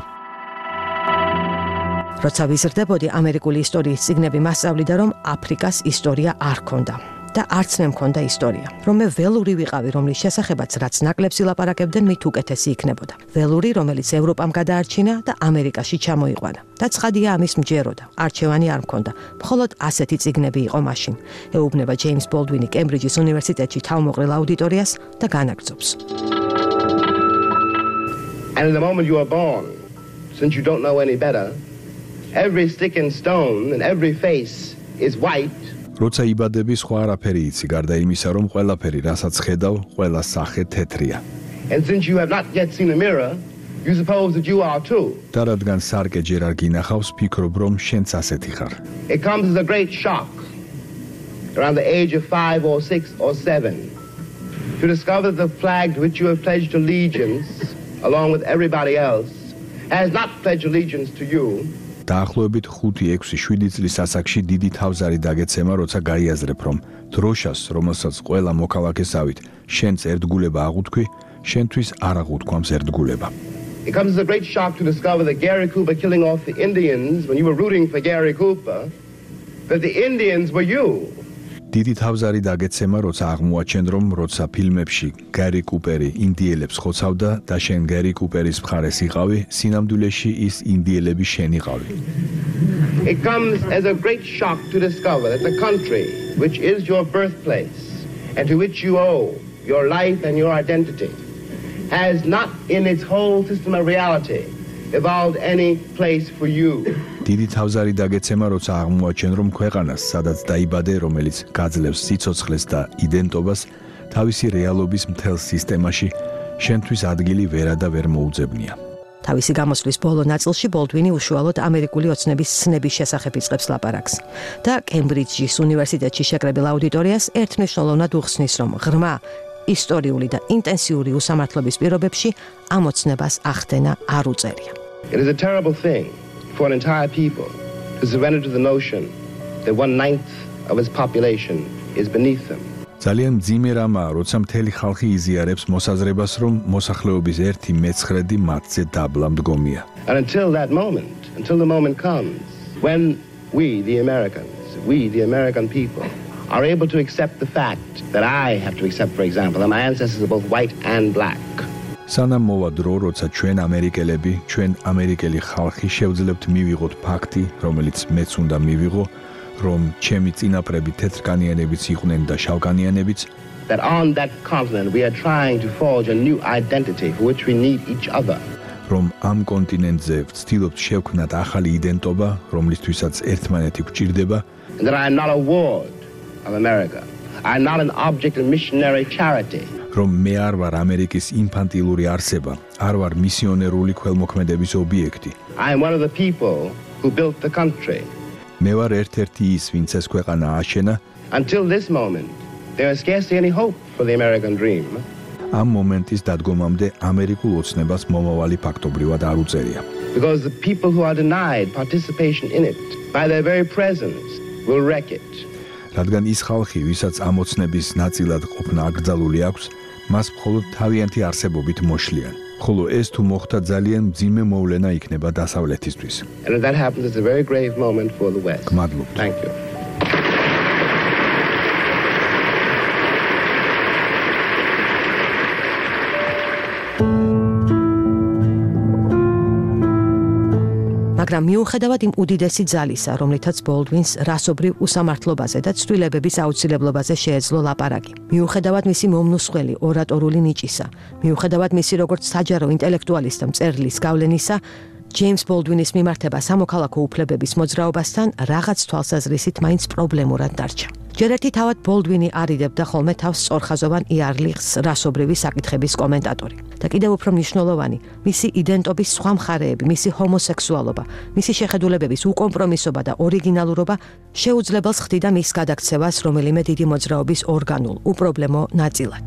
S1: როცა ვიზრდებოდი ამერიკული ისტორიის წიგნები მასწავლიდა, რომ აფრიკას ისტორია არ ქონდა. და არც მე მქონდა ისტორია. რომ მე ველური ვიყავი, რომლის შესახებაც რაც ნაკლებს ილაპარაკებდნენ, მით უკეთესი იქნებოდა. ველური, რომელიც ევროპამ გადაარჩინა და ამერიკაში ჩამოიყვანა. და ცხადია ამის მჯეროდა. არჩევანი არ მქონდა. მხოლოდ ასეთი წიგნები იყო მაშინ. ეუბნება ჯეიმს ბოლდვინი კემბრიჯის უნივერსიტეტში თავმოყრილ აუდიტორიას და განაგრძობს.
S2: And in the moment you are born, since you don't know any better, every stick and stone and every face is white.
S3: როცა იბადები, სხვა არაფერი იცი, გარდა იმისა, რომ ყველაფერი, რასაც ხედავ, ყველა სახე თეთრია.
S2: And since you have not yet seen a mirror, You suppose that you are too.
S3: და რადგან სარკე ჯერ არ გინახავს, ფიქრობ, რომ შენც ასეთი ხარ.
S2: It comes as a great shock around the age of 5 or 6 or 7 to discover that the flag to which you have pledged allegiance, along with everybody else, has not pledged allegiance to you.
S3: დაახლოებით 5-6-7 წლის ასაკში დიდი თავზარი დაგეცემა, როცა გაიაზრებ, რომ დროშას, რომელსაც ყველა მოქალაქესავით შენც ერთგულება აღუთქვი, შენთვის არ აღუთქვამს ერთგულება.
S2: It comes as a great shock to discover that Gary Cooper killing off the Indians when you were rooting for Gary Cooper, that the Indians were you.
S3: დიდი თავზარი დაგეცემა, როცა აღმოაჩენ, რომ როცა ფილმებში გარი კუპერი ინდიელებს ხოცავდა და შენ გარი კუპერის მხარეს იყავი, სინამდვილეში ის ინდიელები შენ იყავი.
S2: It comes as a great shock to discover that the country which is your birthplace and to which you owe your life and your identity has not in its whole system of reality evolved any place for you.
S3: დიდი თავზარი დაგეცემა, როცა აღმოაჩენ, რომ ქვეყანას, სადაც დაიბადე, რომელიც გაძლევს სიცოცხლეს და იდენტობას, თავისი რეალობის მთელ სისტემაში შენთვის ადგილი ვერა და ვერ მოუძებნია.
S1: თავისი გამოსვლის ბოლო ნაწილში ბოლდვინი უშუალოდ ამერიკული ოცნების ცნების შესახებ იწყებს ლაპარაკს და კემბრიჯის უნივერსიტეტში შეკრებილ აუდიტორიას ერთმნიშვნელოვნად უხსნის, რომ ღრმა ისტორიული და ინტენსიური უსამართლობის პირობებში ამ ოცნებას ახდენა არ უწერია.
S2: It is a terrible thing for an entire people to surrender to the notion that 1/9 of its population is beneath them.
S3: ძალიან მძიმე რამაა, როცა მთელი ხალხი იზიარებს მოსაზრებას, რომ მოსახლეობის 1/9 მათზე დაბლა მდგომია.
S2: And until the moment comes when we, the American people, are able to accept the fact that I have to accept, for example, that my ancestors are both white and black.
S3: სანამ მოვა დრო, როცა ჩვენ ამერიკელები, ჩვენ ამერიკელი ხალხი შევძლებთ მივიღოთ ფაქტი, რომელიც მეც უნდა მივიღო, რომ ჩემი წინაპრები თეთრკანიანებიც იყვნენ და შავკანიანებიც,
S2: that on that continent we are trying to forge a new identity for which we need each other.
S3: რომ ამ კონტინენტზე ვცდილობთ შევქმნათ ახალი იდენტობა, რომლისთვისაც ერთმანეთი გვჭირდება,
S2: and that I am not a ward of America. I am not an object of missionary charity.
S3: რომ მე არ ვარ ამერიკის ინფანტილური არსება, არ ვარ მისიონერული ქველმოქმედების ობიექტი.
S2: I am one of the people who built the country.
S3: მე ვარ ერთ-ერთი ის, ვინც ეს ქვეყანა აშენა.
S2: Until this moment, there is scarcely any hope for the American dream.
S3: ამ მომენტის დადგომამდე ამერიკულ ოცნებას მომავალი ფაქტობრივად არ უწერია.
S2: Because the people who are denied participation in it by their very presence will wreck it.
S3: რადგან ის ხალხი, ვისაც ამ ოცნების ნაწილად ყოფნა აკრძალული აქვს, მას მხოლოდ თავიანთი არსებობით მოშლიან. ხოლო ეს თუ მოხდა, ძალიან მძიმე მოვლენა იქნება დასავლეთისთვის.
S2: And if that happens, it's a very grave moment for the West.
S3: გმადლობთ.
S2: Thank you.
S1: მაგრამ მიუხედავად იმ უდიდესი ძალისა, რომლითაც ბოლდვინს რასობრივ უსამართლობაზე და ცვლილებების აუცილებლობაზე შეეძლო ლაპარაკი, მიუხედავად მისი მომნუსხველი ორატორული ნიჭისა, მიუხედავად მისი როგორც საჯარო ინტელექტუალის და მწერლის გავლენისა, ჯეიმს ბოლდვინის მიმართება სამოქალაქო უფლებების მოძრაობასთან რაღაც თვალსაზრისით მაინც პრობლემურად დარჩა. ჯერ ერთი თავად ბოლდვინი არიდებდა ხოლმე თავს სწორხაზოვან იარლიხს რასობრივი საკითხების კომენტატორი. და კიდევ უფრო მნიშვნელოვანი, მისი იდენტობის სხვა მხარეები, მისი ჰომოსექსუალობა, მისი შეხედულებების უკომპრომისობა და ორიგინალურობა შეუძლებელს ხდიდა მის გადაქცევას რომელიმე დიდი მოძრაობის ორგანულ, უპრობლემო ნაწილად.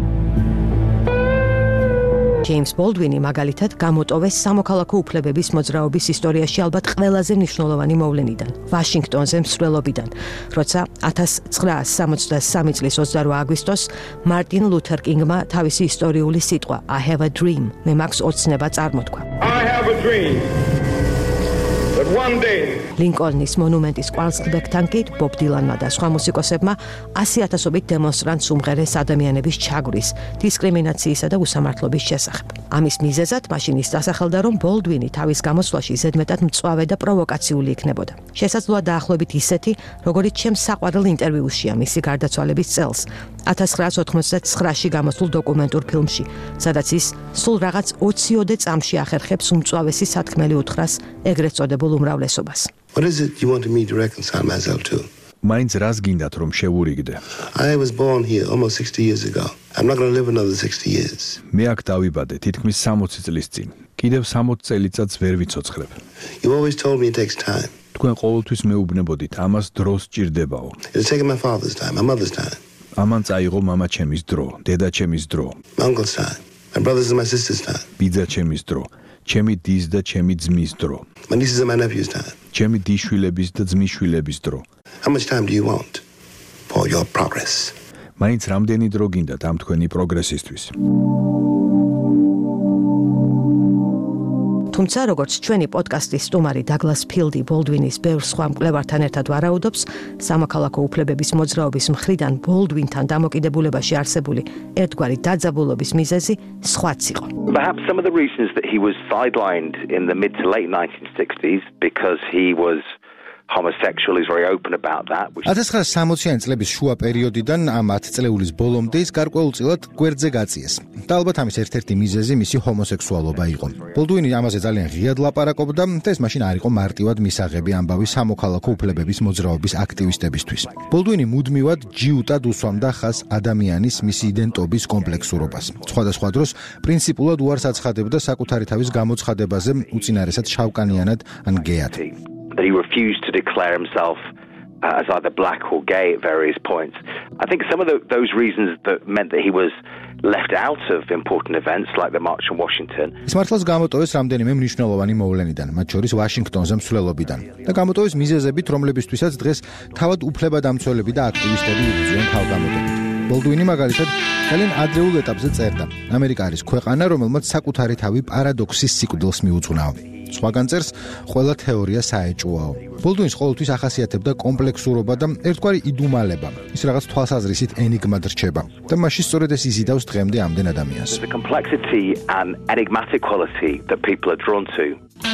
S1: ჯეიმს ბოლდვინი მაგალითად გამოტოვეს სამოქალაქო უფლებების მოძრაობის ისტორიაში ალბათ ყველაზე მნიშვნელოვანი მოვლენიდან, ვაშინგტონზე მსვლელობიდან, როცა 1963 წლის 28 აგვისტოს მარტინ ლუთერ კინგმა თავისი ისტორიული სიტყვა I have a dream, მე მაქვს ოცნება წარმოთქვა.
S2: I have a dream that one day
S1: ლინკოლნის მონუმენტის კვარცხლბეკთან კი ბობ დილანმა და სხვა მუსიკოსებმა 100,000-ობით დემონსტრანტს უმღერეს ადამიანების ჩაგვრის, დისკრიმინაციისა და უსამართლობის შესახებ. ამის მიზეზად მაშინ ის დასახელდა, რომ ბოლდვინი თავის გამოსვლაში ზედმეტად მწვავე და პროვოკაციული იქნებოდა. შესაძლოა დაახლოებით ისეთი, როგორიც ჩემს საყვარელ ინტერვიუშია მისი გარდაცვალების წელს, 1989-ში გამოსულ დოკუმენტურ ფილმში, სადაც ის სულ რაღაც 20-ოდე წამში ახერხებს უმწვავესი სათქმელი უთხრას ეგრეთ წოდებულ უმრავლესობას.
S2: What is it you wanted me to reconcile myself to?
S3: მაინც რას გინდათ რომ შევურიგდე?
S2: I was born here almost 60 years ago. I'm not going to live another 60 years.
S3: მე აქ დავიბადე თითქმის 60 წლის წინ. კიდევ 60 წელიწადს ვერ ვიცოცხლებ.
S2: You always told me it takes time.
S3: თქვენ ყოველთვის მეუბნებოდით, ამას დრო სჭირდებაო.
S2: It's taken my father's time, my mother's time,
S3: ამან წაიღო მამა ჩემის დრო, დედა ჩემის დრო,
S2: my uncle's time, my brother's and my sister's time,
S3: ბიძა ჩემის დრო, ჩემი დის და ჩემი ძმის დრო,
S2: my niece's and my nephew's time.
S3: ჩემი დიშვილების და ძმისშვილების დრო.
S2: How much time do you want for your progress?
S3: მაინც რამდენი დრო გინდათ ამ თქვენი პროგრესისთვის?
S1: თუმცა როგორც ჩვენი პოდკასტის სტუმარი დაგლას ფილდი ბოლდვინის ბევრ სხვა მკვლევართან ერთად ვარაუდობს, სამოქალაქო უფლებების მოძრაობის მხრიდან ბოლდვინთან დამოკიდებულებაში არსებული ერთგვარი დაძაბულობის მიზეზი სხვაც იყო.
S4: Perhaps some of the reasons that he was sidelined in the mid to late 1960s because he was homosexual, is very open about that.
S5: 1960-იანი წლების შუა პერიოდიდან ამ 10 წლეულის ბოლომდე ის გარკვეულწილად გვერდზე გაწიეს. და ალბათ ამის ერთ-ერთი მიზეზი მისი ჰომოსექსუალობა იყო. ბოლდუინი ამაზე ძალიან ღიად ლაპარაკობდა და ეს მაშინ არ იყო მარტივად მისაღები ამბავი სამოქალაქო უფლებების მოძრაობის აქტივისტებისთვის. ბოლდუინი მუდმივად ჯიუტად უსვამდა ხაზს ადამიანის მისი იდენტობის კომპლექსურობას. სხვადასხვა დროს პრინციპულად უარს აცხადებდა საკუთარი თავის გამოცხადებაზე, უწინარესად შავკანიანად ან გეად.
S4: That he refused to declare himself as either black or gay at various points. I think some of those reasons that meant that he was left out of important events like the March on Washington.
S5: ის მართლაც გამოტოვეს რამდენიმე მნიშვნელოვანი მოვლენიდან, მათ შორის ვაშინგტონზე მსვლელობიდან და გამოტოვეს მიზეზებით, რომლებისთვისაც დღეს თავად უფლებადამცველები და აქტივისტები იბრძვიან თავგამოდებით. ბოლდუინი მაგალითად ძალიან ადრეულ ეტაპზე წერდა: ამერიკა არის ქვეყანა, რომელმაც საკუთარი თავი პარადოქსის სიკვდილს მიუძღვნაო. სხვაგან წერს, ყველა თეორია საეჭვოაო. ბოლდუინს ყოველთვის ახასიათებდა კომპლექსურობა და ერთგვარი იდუმალება. ის რაღაც თვალსაზრისით ენიგმად რჩება და მაშინ სწორედ ეს იზიდავს დღემდე ამდენ ადამიანს.
S4: The complexity and enigmatic quality that people are drawn to.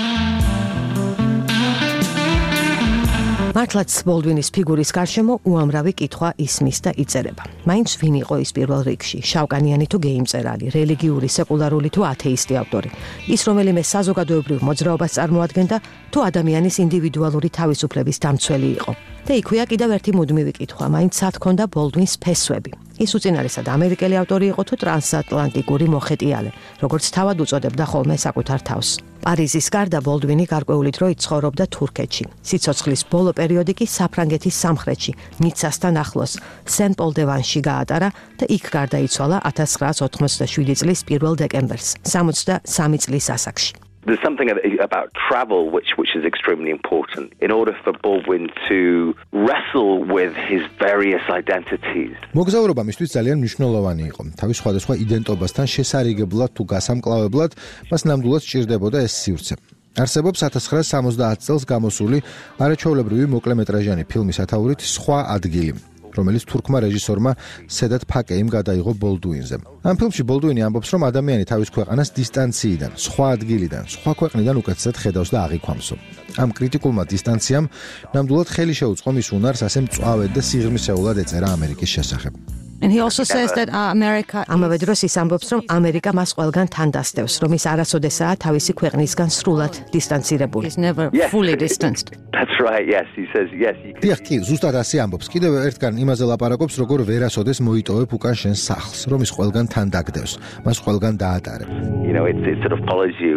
S1: მართლაც ბოლდვინის ფიგურის გარშემო უამრავი კითხვა ისმის და იწერება. მაინც ვინ იყო ის პირველ რიგში, შავკანიანი თუ გეი მწერალი, რელიგიური, სეკულარული თუ ათეისტი ავტორი, ის რომელიმე საზოგადოებრივ მოძრაობას წარმოადგენდა თუ ადამიანის ინდივიდუალური თავისუფლების დამცველი იყო. და იქვეა კიდევ ერთი მუდმივი კითხვა, მაინც სად ჰქონდა ბოლდვინს ფესვები. ის უწინარესად ამერიკელი ავტორი იყო თუ ტრანსატლანტიკური მოხეტიალე, როგორც თავად უწოდებდა ხოლმე საკუთარ თავს. პარიზის გარდა ბოლდვინი გარკვეული დროით ცხოვრობდა თურქეთში. სიცოცხლის ბოლო პერიოდი კი საფრანგეთის სამხრეთში, ნიცასთან ახლოს, სენ-პოლ-დე-ვანში გაატარა და იქ გარდაიცვალა 1987 წლის 1 დეკემბერს, 63 წლის ასაკში.
S4: There's something about travel which is extremely important in order for Baldwin to wrestle with his various identities.
S5: მოგზაურობა მისთვის ძალიან მნიშვნელოვანი იყო. თავის სხვადასხვა იდენტობასთან შესარიგებლად თუ გასამკლავებლად მას ნამდვილად სჭირდებოდა ეს სივრცე. არსებობს 1970 წელს გამოსული არაჩვეულებრივი მოკლემეტრაჟიანი ფილმის ათაურით სხვა ადგილი, რომელიც თურქმა რეჟისორმა სედათ ფაკეიმ გადაიღო ბოლდუინზე. ამ ფილმში ბოლდუინი ამბობს, რომ ადამიანი თავის ქვეყანას დისტანციიდან, სხვა ადგილიდან, სხვა ქვეყნიდან უკეთესად ხედავს და აღიქვამსო. ამ კრიტიკულმა დისტანციამ ნამდვილად ხელი შეუწყო მის უნარს ასე მწვავედ და სიღრმისეულად ეწერა ამერიკის შესახებ.
S1: And he also says that America ამავე დროს ის ამბობს, რომ ამერიკა მას ყველგან თან დასდევს, რომ ის არასოდესაა თავისი ქვეყნისგან სრულად დისტანცირებული. He's never fully distanced.
S4: That's right, yes, he says yes.
S5: დიახ, კი, ზუსტად ასე ამბობს. კიდევ ერთგან იმაზე ლაპარაკობს, როგორ ვერასოდეს მოიტოვებ უკან შენ სახლს, რომ ის ყველგან თან დაგდევს, მას ყველგან დაატარებ.
S4: You know, it sort of follows you.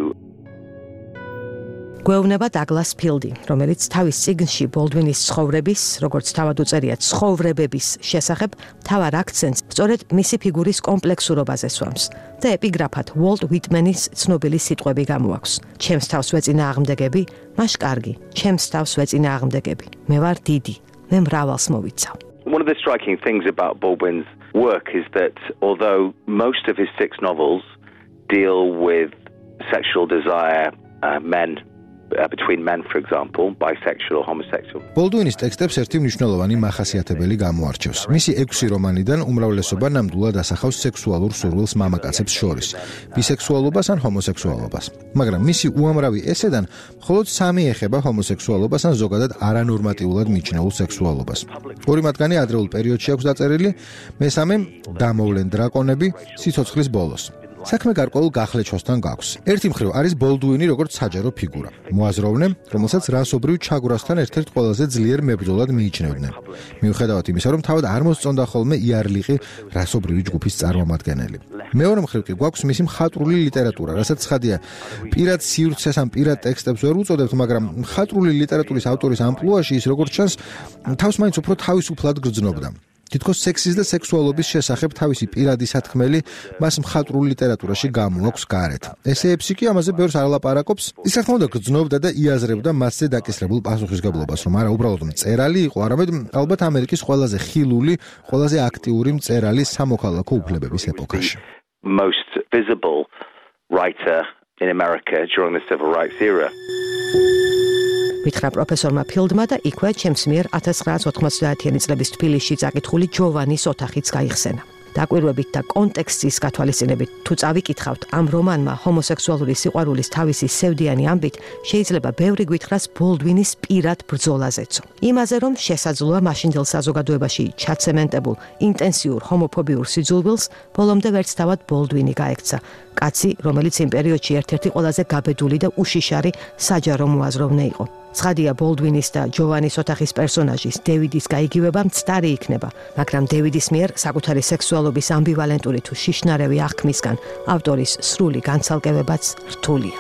S1: გვეუბნება დაგლას ფილდი, რომელიც თავის წიგნში ბოლდვინის ცხოვრების, როგორც თავად უწერია, ცხოვრებების შესახებ თავარ აქცენტს სწორედ მისი ფიგურის კომპლექსურობაზე სვამს და ეპიგრაფად უოლტ ვიტმენის ცნობილი სიტყვები გამოაქვს. ჩემს თავს ვეწინააღმდეგები, მაშ კარგი, ჩემს თავს ვეწინააღმდეგები. მე ვარ დიდი, მე მრავალს მოვიცავ.
S4: One of the striking things about Baldwin's work is that although most of his 6 novels deal with sexual desire, men between men, for example, bisexual or homosexual.
S5: ბოლდუინის ტექსტებს ერთი მნიშვნელოვანი მახასიათებელი გამოარჩევს. მისი 6 რომანიდან უმრავლესობა ნამდვილად ასახავს სექსუალურ სურვილს მამაკაცებს შორის, ბისექსუალობას ან ჰომოსექსუალობას. მაგრამ მისი უამრავი ესედან მხოლოდ 3 ეხება ჰომოსექსუალობას ან ზოგადად არანორმატიულად მიჩნეულ სექსუალობას. 2 მათგანი ადრეულ პერიოდში აქვს დაწერილი, მესამე დამოვლენ დრაკონები სიცოცხლის ბოლოს. საქმე გარკვეულ გახლეჩოსთან გაქვს. ერთი მხრივ არის ბოლდუინი როგორც საჯარო ფიგურა. მოაზროვნე, რომელსაც რასობრივ ჩაგვრასთან ერთ-ერთ ყველაზე ძლიერ მებრძოლად მიიჩნევდნენ. მიუხედავად იმისა, რომ თავად არ მოსწონდა ხოლმე იარლიყი რასობრივი ჯგუფის წარმომადგენელი. მეორე მხრივ კი გვაქვს მისი მხატვრული ლიტერატურა, რასაც ცხადია, პირად სივრცეს ან პირად ტექსტებს ვერ უწოდებთ, მაგრამ მხატვრული ლიტერატურის ავტორის ამპლუაში ის როგორც ჩანს, თავს მაინც უფრო თავისუფლად გრძნობდა. თითქოს სექსის და სექსუალობის შესახებ თავისი პირადი სათქმელი მას მხატვრულ ლიტერატურაში გამოაქვს გარეთ. ესეებში კი ამაზე ბევრს არ ლაპარაკობს. ის რა თქმა უნდა გრძნობდა და იაზრებდა მასზე დაკისრებულ პასუხისგებლობას, რომ არა უბრალოდ მწერალი იყო, არამედ ალბათ ამერიკის ყველაზე ხილული, ყველაზე აქტიური მწერალი სამოქალაქო უფლებების ეპოქაში.
S4: Most visible writer in America during the civil rights era.
S1: მითხრა პროფესორმა ფილდმა და იქვე ჩემს მიერ 1990-იანი წლების თბილისში წაკითხული ჯოვანის ოთახიც გაიხსენა. დაკვირვებით და კონტექსტის გათვალისწინებით თუ წავიკითხავთ ამ რომანმა ჰომოსექსუალური სიყვარულის თავისი სევდიანი ამბით შეიძლება ბევრი გითხრას ბოლდვინის პირად ბრძოლაზეცო. იმაზე რომ შესაძლოა მაშინდელ საზოგადოებაში ჩაცემენტებულ ინტენსიურ ჰომოფობიურ სიძულვილს ბოლომდე ვერც თავად ბოლდვინი გაექცა. კაცი, რომელიც იმ პერიოდში ერთ-ერთი ყველაზე გაბედული და უშიშარი საჯარო მოაზროვნე იყო. ცხადია ბოლდვინის და ჯოვანის ოთახის პერსონაჟის დევიდის გაიგივება მცდარი იქნება, მაგრამ დევიდის მიერ საკუთარი სექსუალობის ამბივალენტური თუ შიშნარევი აღქმისგან ავტორის სრული განცალკევებაც რთულია.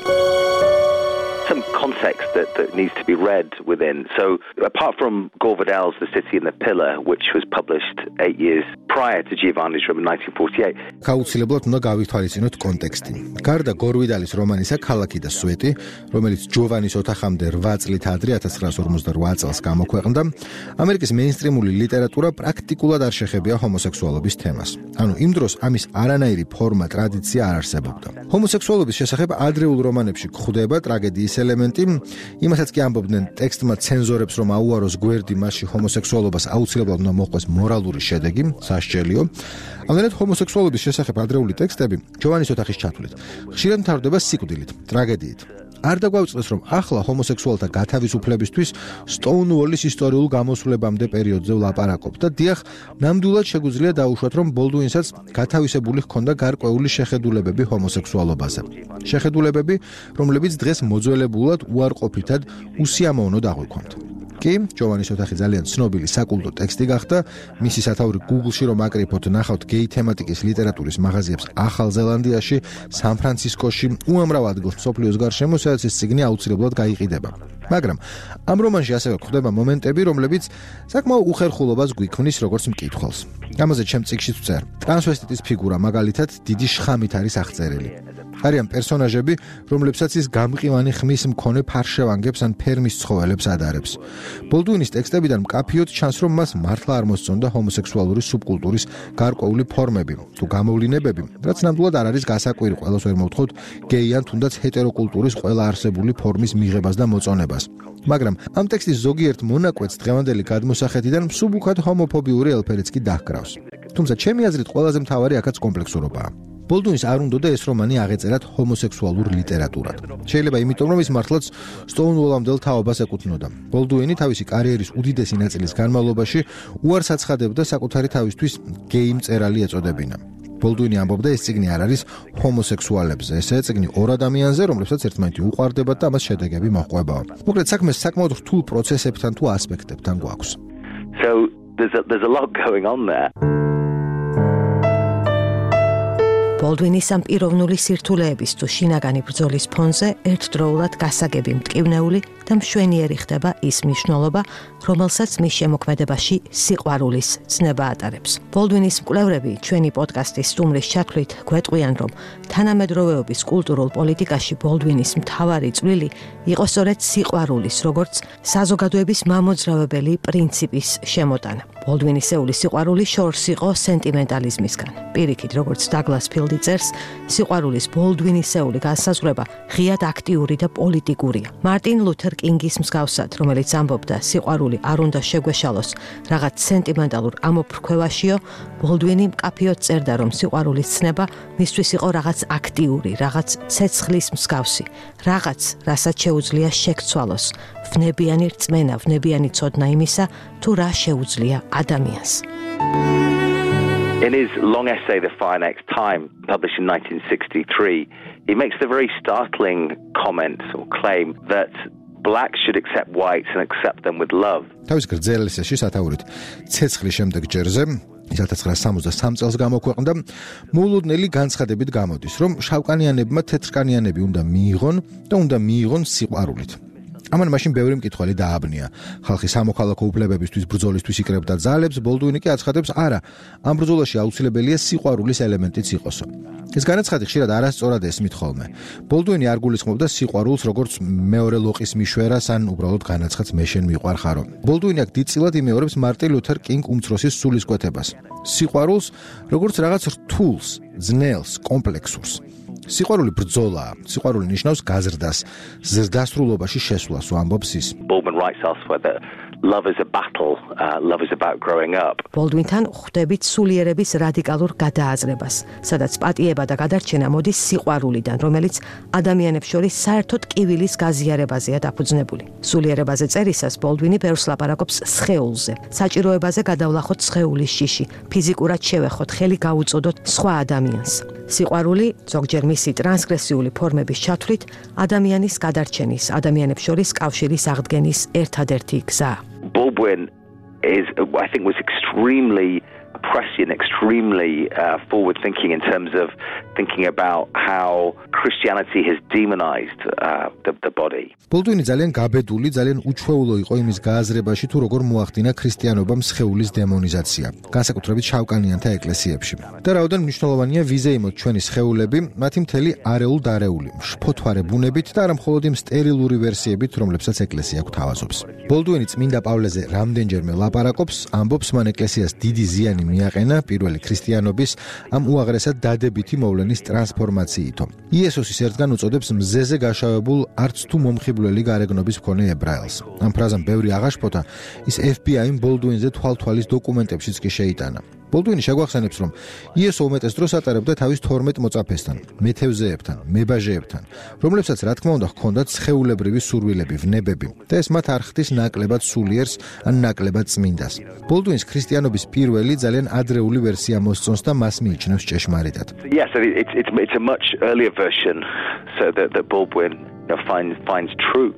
S4: Some context that needs to be read within. So apart from Gore Vidal's The City and the Pillar, which was published 8 years prior to Giovanni's roman in 1948.
S5: გაუცილებლად უნდა გავითვალისწინოთ კონტექსტი. გარდა გორ ვიდალის რომანისა ქალაქი და სვეტი, რომელიც ჯოვანის ოთახამდე 8 წლით ადრე 1948 წელს გამოქვეყნდა, ამერიკის მეინსტრიმული ლიტერატურა პრაქტიკულად არ შეხებია ჰომოსექსუალობის თემას. ანუ იმ დროს ამის არანაირი ფორმა, ტრადიცია არ არსებობდა. ჰომოსექსუალობის შესახებ ადრეულ რომანებში გვხვდება ტრაგედიის ელემენტი, იმასაც კი ამბობდნენ ტექსტმა ცენზორებს, რომ აუაროს გვერდი, მასში ჰომოსექსუალობას აუცილებლად უნდა მოჰყვეს მორალური შედეგი, სასჯელიო. ამგვარად ჰომოსექსუალობის შესახებ ადრეული ტექსტები ჯოვანის ოთახის ჩათვლით ხშირად მთავრდება სიკვდილით, ტრაგედიით. არ დაგვაუწყდეს, რომ ახლა ჰომოსექსუალთა გათავისუფლებისთვის სტოუნუოლის ისტორიულ გამოსვლებამდე პერიოდზე ვლაპარაკობთ და დიახ, ნამდვილად შეგვიძლია დაუშვათ, რომ ბოლდუინსაც გათავისებული ჰქონდა გარკვეული შეხედულებები ჰომოსექსუალობაზე. შეხედულებები, რომლებიც დღეს მოძველებულად უარყოფითად უსიამოვნოდ აღვიქვამთ. კი, ჯოვანის ოთახი ძალიან ცნობილი საკულტო ტექსტი გახდა, მისი სათაური Google-ში რომ აკრიფოთ, ნახავთ გეი თემატიკის ლიტერატურის მაღაზიებს ახალ ზელანდიაში, სან-ფრანცისკოში, უამრავ ადგილს მსოფლიოს გარშემო, სადაც ეს წიგნი აუცილებლად გაიყიდება. მაგრამ ამ რომანში ასევე გვხვდება მომენტები, რომლებიც საკმაო უხერხულობას გვიქმნის როგორც მკითხველს. ამაზე ჩემ წიგნში ვწერ. ტრანსვესტიტის ფიგურა მაგალითად დიდი შხამით არის აღწერილი. არიან პერსონაჟები, რომლებსაც ის გამყივანი ხმის მქონე ფარშევანგებს ან ფერმის ცხოველებს ადარებს. ბოლდუინის ტექსტებიდან მკაფიოდ ჩანს, რომ მას მართლა არ მოსწონდა ჰომოსექსუალური სუბკულტურის გარკვეული ფორმები თუ გამოვლინებები, რაც ნამდვილად არ არის გასაკვირი, ყველას ვერ მოვთხოვთ გეი ან თუნდაც ჰეტეროკულტურის ყველა არსებული ფორმის მიღებას და მოწონებას. მაგრამ ამ ტექსტის ზოგიერთ მონაკვეთს დღევანდელი გადმოსახედიდან მსუბუქად ჰომოფობიური ელფერიც კი დაჰკრავს. თუმცა ჩემი აზრით ყველაზე მთავარი აქაც კომპლექსურობაა. ბოლდუინს არ უნდოდა ეს რომანი აღეწერათ ჰომოსექსუალურ ლიტერატურად. შეიძლება იმიტომ, რომ ის მართლაც სტოუნუოლამდელ თაობას ეკუთვნოდა. ბოლდუინი თავისი კარიერის უდიდესი ნაწილის განმავლობაში უარს აცხადებდა საკუთარი თავისთვის გეი მწერალი ეწოდებინა. ბოლდუინი ამბობდა, ეს წიგნი არ არის ჰომოსექსუალებზე, ესეა წიგნი ორ ადამიანზე, რომლებსაც ერთმანეთი უყვარდებათ და ამას შედეგები მოჰყვებაო. მოკლედ საქმეს საკმაოდ რთულ პროცესებთან თუ ასპექტებთან გვაქვს.
S4: So there's a lot going on there.
S1: ბოლდუინის ამ პიროვნული სირთულეების თუ შინაგანი ბრძოლის ფონზე ერთდროულად გასაგები მტკივნეული და მშვენიერი ხდება ის მნიშვნელობა, რომელსაც მის შემოქმედებაში სიყვარულის ცნება ატარებს. ბოლდუინის მკვლევრები ჩვენი პოდკასტის სტუმრის ჩათვლით გვეტყვიან, რომ თანამედროვეობის კულტურულ პოლიტიკაში ბოლდუინის მთავარი წვლილი იყო სწორედ სიყვარულის, როგორც საზოგადოების მამოძრავებელი პრინციპის შემოტანა. ბოლდუინისეული სიყვარული შორს იყო სენტიმენტალიზმისგან. პირიქით, როგორც დაგლას ფილდი წერს, სიყვარულის ბოლდუინისეული განსაზღვრება ღიად აქტიური და პოლიტიკურია. მარტინ ლუთერ კინგის მსგავსად, რომელიც ამბობდა, სიყვარული არ უნდა შეგვეშალოს რაღაც სენტიმენტალურ ამოფრქვევაშიო, ბოლდუინი მკაფიოდ წერდა, რომ სიყვარულის ცნება მისთვის იყო რაღაც აქტიური, რაღაც ცეცხლის მსგავსი, რაღაც, რასაც შეუძლია შეგცვალოს, ვნებიანი რწმენა, ვნებიანი ცოდნა იმისა, თუ რა შეუძლია ადამიანს.
S4: In his long essay, The Fire Next Time, published in 1963, he makes the very startling comment or claim that blacks should accept whites and accept them with love.
S5: თავის გრძელ ესეში სათაურით ცეცხლის შემდეგ ჯერზე 1963 წელს გამოქვეყნდა მოულოდნელი განცხადებით გამოდის, რომ შავკანიანებმა თეთრკანიანები უნდა მიიღონ და უნდა მიიღონ სიყვარულით. ამან მაშინ ბევრი მკითხველი დააბნია. ხალხი სამოქალაქო უფლებებისთვის ბრძოლისთვის იკრებდა ძალებს, ბოლდუინი კი აცხადებს, არა, ამ ბრძოლაში აუცილებელია სიყვარულის ელემენტიც იყოსო. ეს განაცხადი ხშირად არასწორად ესმით ხოლმე. ბოლდუინი არ გულისხმობდა სიყვარულს როგორც მეორე ლოყის მიშვერას ან უბრალოდ განაცხადს მე შენ მიყვარხარო. ბოლდუინი აქ დიდწილად იმეორებს მარტინ ლუთერ კინგ უმცროსის სულისკვეთებას. სიყვარულს როგორც რაღაც რთულს, ძნელს, კომპლექსურს. სიყვარული ბრძოლაა. სიყვარული ნიშნავს გაზრდას, ზრდასრულობაში შესვლას, ამბობს ის.
S4: Baldwin writes elsewhere that love is a battle, love is about growing up.
S1: ბოლდუინთან ხვდებით სულიერების რადიკალურ გადააზრებას, სადაც პატიება და გადარჩენა მოდის სიყვარულიდან, რომელიც ადამიანებს შორის საერთოდ კივილის გაზიარებაზეა დაფუძნებული. სულიერებაზე წერისას ბოლდუინი ბევრს ლაპარაკობს სხეულზე. საჭიროებაზე გადავლახოთ სხეულის შიში, ფიზიკურად შევეხოთ, ხელი გაუწოდოთ სხვა ადამიანს. სიყვარული ზოგჯერ მისი ტრანსგრესიული ფორმების ჩათვლით ადამიანის გადარჩენის, ადამიანებს შორის კავშირის აღდგენის ერთადერთი გზა.
S4: Baldwin I think was extremely prescient, extremely forward-thinking in terms of thinking about how Christianity has demonized the body.
S5: ბოლდუინი ძალიან გაბედული, ძალიან უჩვეულო იყო იმის გააზრებაში, თუ როგორ მოახდინა ქრისტიანობამ სხეულის დემონიზაცია, განსაკუთრებით შავკანიანთა ეკლესიებში. და რაოდენ მნიშვნელოვანია ვიზეიმოთ ჩვენი სხეულები, მათი მთელი არეულ-დარეული, შფოთვარე ბუნებით და არა მხოლოდ იმ სტერილური ვერსიებით, რომლებსაც ეკლესია გვთავაზობს. ბოლდუინი წმინდა პავლეზე რამდენჯერმე ლაპარაკობს, ამბობს მან ეკლესიას დიდი ზიანი მიაყენა პირველი ქრისტიანობის ამ უაღრესად დადებითი მოვლენის ტრანსფორმაციითო. იესოსის ერთგან უწოდებს მზეზე გაშავებულ არც თუ მომხიბვლელი გარეგნობის მქონე ებრაელს. ამ ფრაზამ ბევრი აღაშფოთა, ის FBI-მ ბოლდუინზე თვალთვალის დოკუმენტებშიც კი შეიტანა. ბოლდუინი შეგვახსენებს, რომ იესო უმეტეს დროს ატარებდა თავის 12 მოწაფესთან, მეთევზეებთან, მებაჟეებთან, რომლებსაც რა თქმა უნდა ჰქონდათ სხეულებრივი სურვილები, ვნებები და ეს მათ არ ხდის ნაკლებად სულიერს ან ნაკლებად წმინდას. ბოლდუინის ქრისტიანობის პირველი ძალიან ადრეული ვერსია მოსწონს და მას მიიჩნევს ჭეშმარიტად.
S4: Yes, it's a much earlier version so that Baldwin finds true.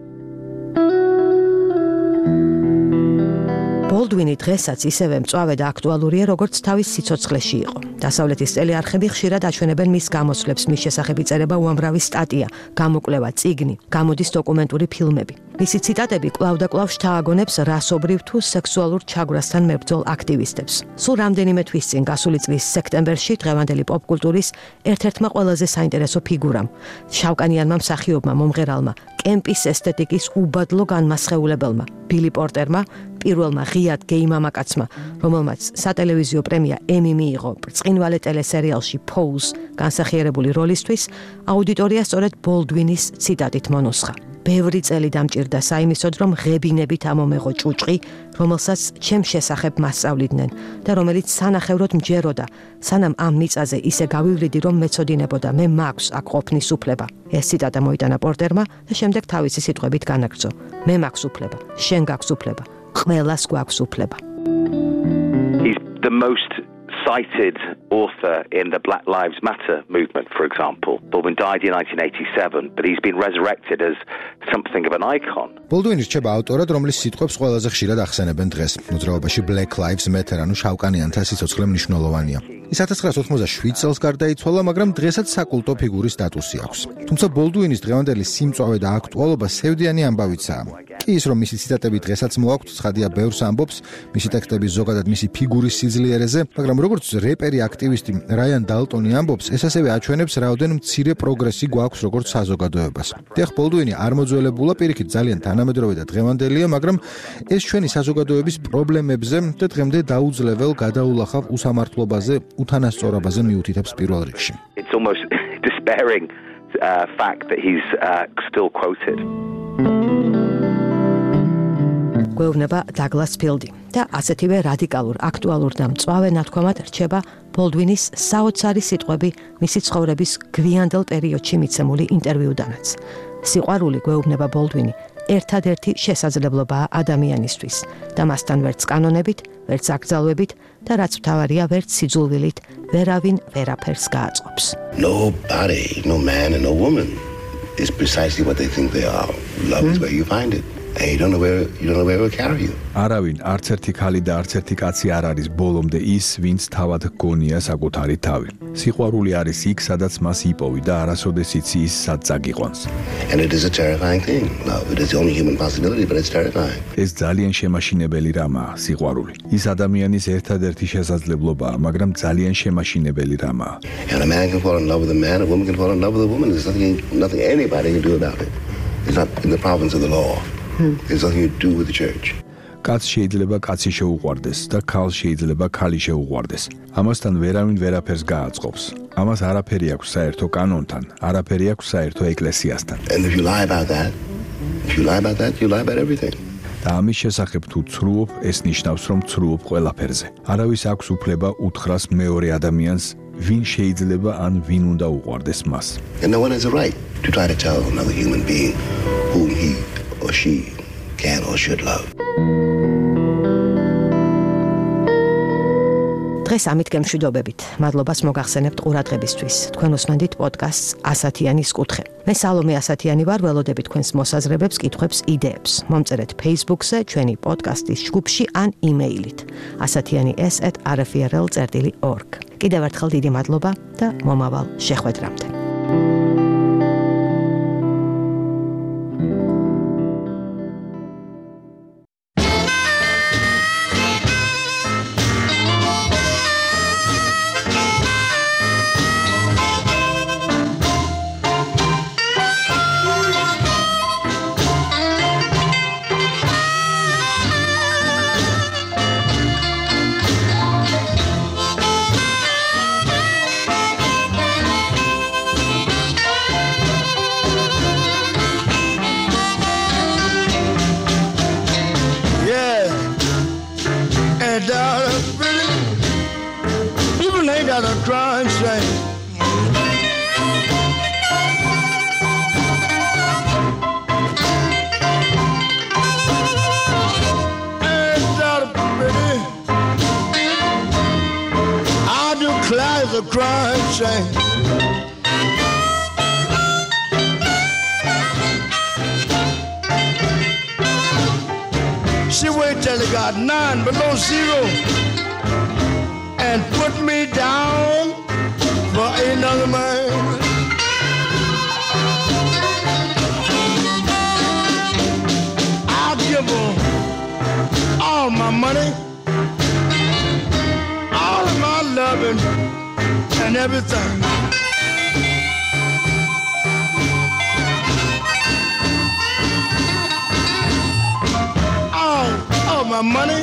S1: ბოლდუინი დღესაც ისევე მწვავე და აქტუალურია, როგორც თავის სიცოცხლეში იყო. დასავლეთის ტელეარხები ხშირად აჩვენებენ მის გამოსვლებს, მის შესახებ იწერება უამრავი სტატია, გამოკვლევა, წიგნი, გამოდის დოკუმენტური ფილმები. მისი ციტატები კვლავ და კვლავ შთააგონებს რასობრივ თუ სექსუალურ ჩაგვრასთან მებრძოლ აქტივისტებს. სულ რამდენიმე თვის წინ, გასული წლის სექტემბერში, დღევანდელი პოპკულტურის ერთ-ერთმა ყველაზე საინტერესო ფიგურამ, შავკანიანმა მსახიობმა, მომღერალმა, კემპის ესთეტიკის უბადლო განმასხეულებელმა, ბილი პორტერმა, პირველმა ღიად გეი მამაკაცმა, რომელმაც სატელევიზიო პრემია ემი მიიღო ბრწყინვალე ტელესერიალში Pose განსახიერებული როლისთვის, აუდიტორია სწორედ ბოლდუინის ციტატით მონუსხა. ბევრი წელი დამჭირდა საიმისოდ, რომ ღებინებით ამომეღო ჭუჭყი, რომელსაც ჩემს შესახებ მასწავლიდნენ და რომელიც სანახევროდ მჯეროდა, სანამ ამ მიწაზე ისე გავივლიდი, რომ მეცოდინებოდა, მე მაქვს აქ ყოფნის უფლება. ეს ციტატა მოიტანა პორტერმა და შემდეგ თავისი სიტყვებით განაგრძო. მე მაქვს უფლება, შენ გაქვს უფლება, ყველას გვაქვს უფლება.
S4: He's the most cited author in the Black Lives Matter movement, for example. Baldwin died in 1987, but he's been resurrected as something of an icon.
S5: ბოლდუინი რჩება ავტორად, რომლის სიტყვებს ყველაზე ხშირად ახსენებენ დღეს. მოძრაობაში Black Lives Matter, ანუ შავკანიანთა სიცოცხლე მნიშვნელოვანია. ის 1987 წელს გარდაიცვალა, მაგრამ დღესაც საკულტო ფიგურის სტატუსი აქვს. თუმცა ბოლდუინის დღევანდელი სიმწვავე და აქტუალობა სევდიანი ამბავიცაა. კი ის, რომ მისი ციტატები დღესაც მოაქვთ, ცხადია ბევრს ამბობს, მისი ტექსტები ზოგადად მისი ფიგურის სიძლიერეზე, მაგრამ როგორც რეპერი აქტივისტი რაიან დალტონი ამბობს, ეს ასევე აჩვენებს რაოდენ მცირე პროგრესი გვაქვს როგორც საზოგადოებას. დიახ, ბოლდუინი არ მოძველებულა, პირიქით ძალიან თანამედროვე და დღევანდელია, მაგრამ ეს ჩვენი საზოგადოების პრობლემებზე და დღემდე დაუძლებელ გადაულახავ უსამართლობაზე, უთანასწორობაზე მიუთითებს პირველ რიგში.
S4: It's almost despairing fact that he's still quoted.
S1: გვეუბნება დაგლას ფილდი და ასეთივე რადიკალურ, აქტუალურ და მწვავე ნათქვამად რჩება ბოლდუინის საოცარი სიტყვები მისი ცხოვრების გვიანდელ პერიოდში მიცემული ინტერვიუდანაც. სიყვარული, გვეუბნება ბოლდუინი, ერთადერთი შესაძლებლობაა ადამიანისთვის და მასთან ვერც კანონებით, ვერც აკრძალვებით და რაც მთავარია, ვერც სიძულვილით ვერავინ ვერაფერს გააწყობს.
S2: Nobody, no man and no woman is precisely what they think they are. Love is where you find it. And you don't know where it will carry you.
S3: არავინ, არც ერთი ქალი და არც ერთი კაცი არ არის ბოლომდე ის, ვინც თავად გონია საკუთარი თავი. სიყვარული არის იქ, სადაც მას იპოვი და არასოდეს იცი ის სად წაგიყვანს.
S2: And it is a terrifying thing. Love, it is the only human possibility, but it's terrifying.
S3: ეს ძალიან შემაშინებელი რამაა, სიყვარული. ის ადამიანის ერთადერთი შესაძლებლობაა, მაგრამ ძალიან შემაშინებელი რამაა.
S2: And a man can fall in love with a man, a woman can fall in love with a woman. There's nothing anybody can do about it. It's not in the province of the law. There's nothing you do with the church.
S3: კაცს შეიძლება კაცი შეუყვარდეს და ქალს შეიძლება ქალი შეუყვარდეს. ამასთან ვერავინ ვერაფერს გააწყობს. ამას არაფერი აქვს საერთო კანონთან, არაფერი აქვს საერთო ეკლესიასთან.
S2: And if you lie about that, you lie about everything.
S3: და ამის შესახებ თუ ცრუობ, ეს ნიშნავს, რომ ცრუობ ყველაფერზე. არავის აქვს უფლება უთხრას მეორე ადამიანს, ვინ შეიძლება ან ვინ უნდა უყვარდეს მას.
S2: And no one has a right to try to tell another human being whom he or she can or should love.
S1: დღეს ამით გემშვიდობებით. მადლობას მოგახსენებთ ყურადღებისთვის. თქვენ უსმენთ პოდკასტს ასათიანის კუთხე. მე სალომე ასათიანი ვარ, ველოდები თქვენს მოსაზრებებს, კითხვებს, იდეებს. მომწერეთ Facebook-ზე, ჩვენი პოდკასტის ჯგუფში ან იმეილით. asatiani@rfrl.org. კიდევ ერთხელ დიდი მადლობა და მომავალ შეხვედრამდე.
S6: The crying shame. She waited till it got 9 below zero and put me down for another man. I'll give her all my money, all of my loving and everything. All my money,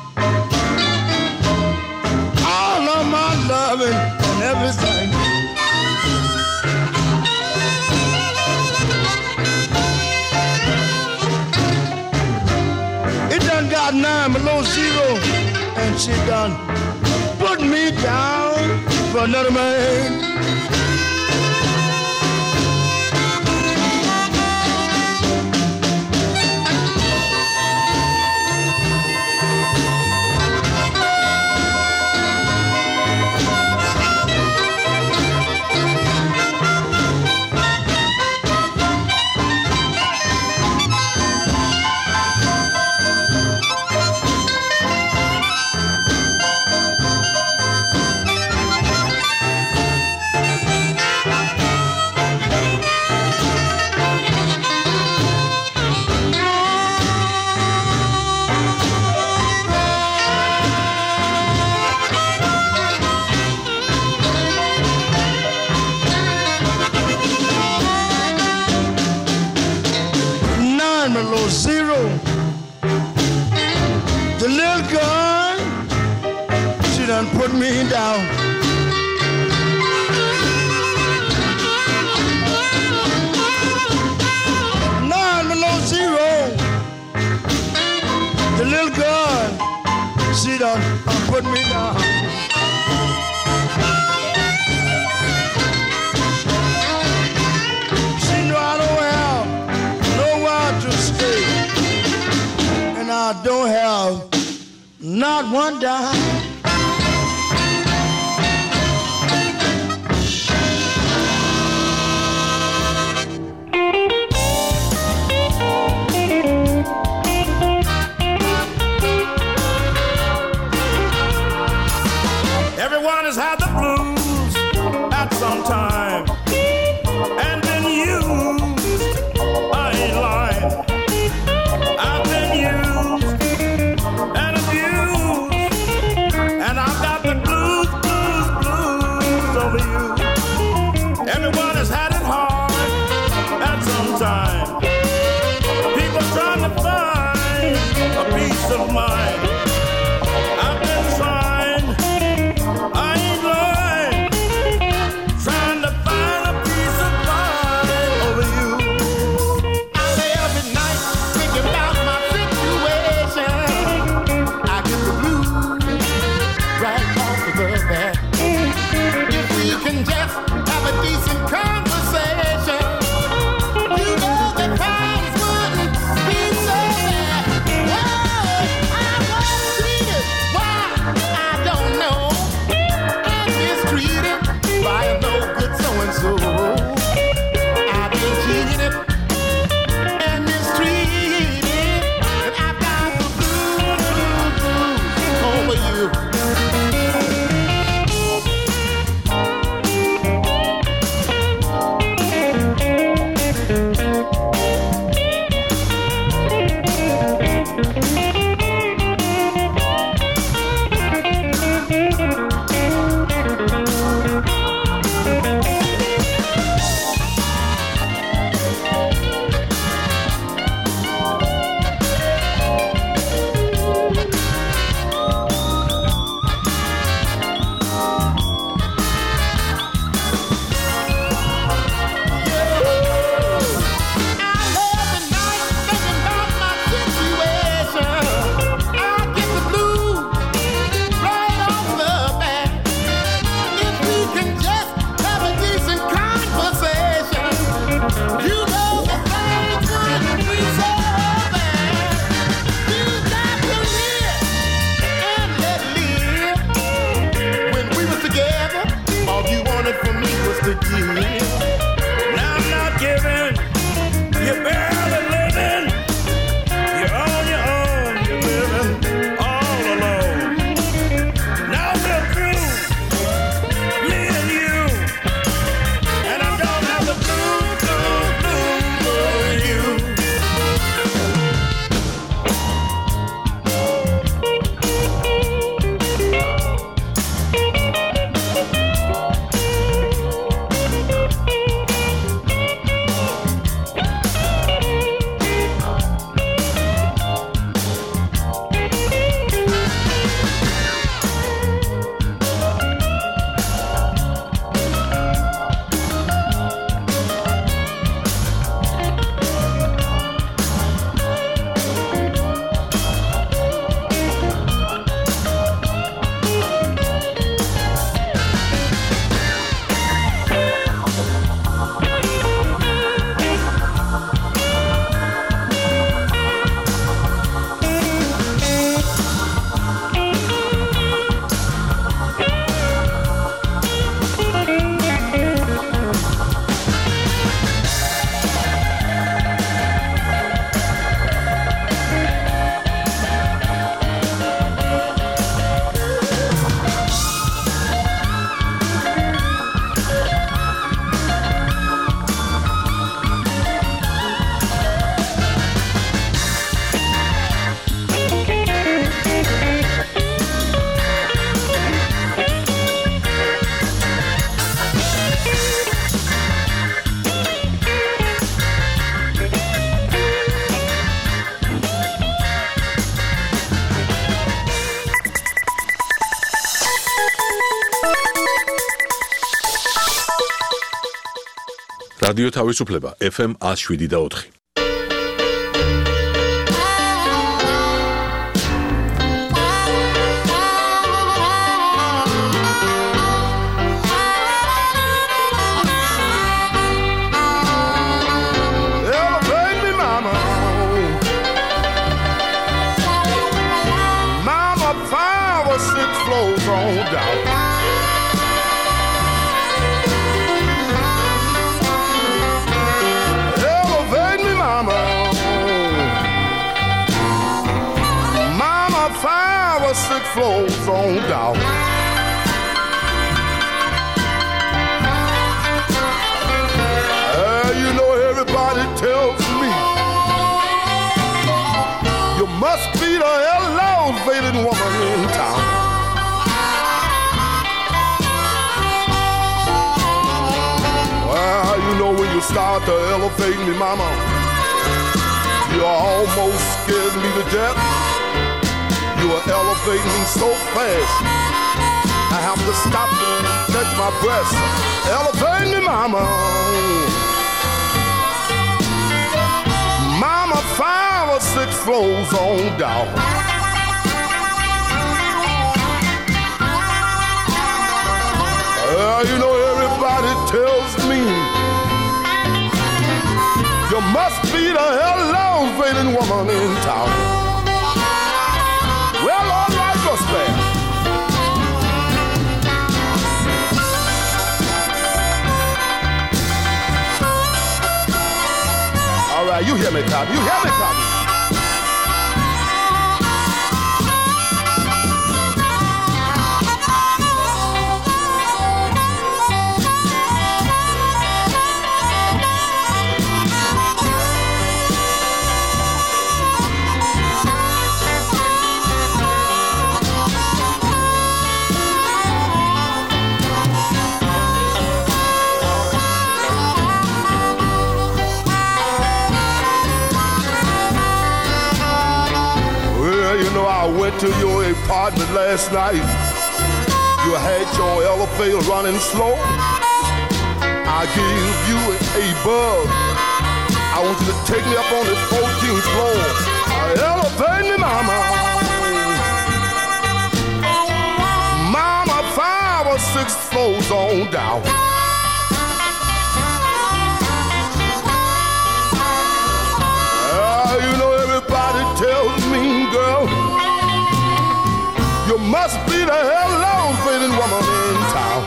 S6: all of my loving and everything. It done got 9 below zero and she done put me down for another man. Zero. The little girl, she done put me down. Nine below zero. The little girl, she done put me down. She know I don't have nowhere to stay. not one dime.
S7: Everyone has had the blues at some time and been used. I ain't lying. I've been used and abused, and I've got the blues over you. Everyone has had it hard at some time. People trying to find a peace of mind. I've been trying. I ain't lying, trying to find a piece of mind over you. I lay up at night thinking about my situation. I get the blues right off of the bat. If we can just have a decent conversation, you know the times wouldn't be so bad. Oh, I was treated, why, I don't know. Mistreated by a no good so-and-so. I've been cheated and mistreated, and I've got the blues over you. Now I'm not giving, you're barely living, you're on your own, you're living all alone. Now we're through, me and you, and I don't have the blues for you.
S8: რადიო თავისუფლება FM 107.4.
S6: on down. Elevate me, mama. Mama, 5 or 6 floors on down. You know everybody tells me you must be the elevated woman in town. Well, you know when you start to elevate me, mama, you almost scared me to death. You are elevating me so fast I have to stop and catch my breath. Elevate me, mama. Mama, 5 or 6 floors on down. You know everybody tells me you must be the elevated woman in town. Well, all right, what's bad? All right, you hear me, Tommy. You hear me, Tommy. I went to your apartment last night. You had your elevator running slow. I gave you a bug. I want you to take me up on the 14th floor. Elevate me, mama. Mama, 5 or 6 floors on down. You know everybody tells me, girl, you must be the elevated woman in town.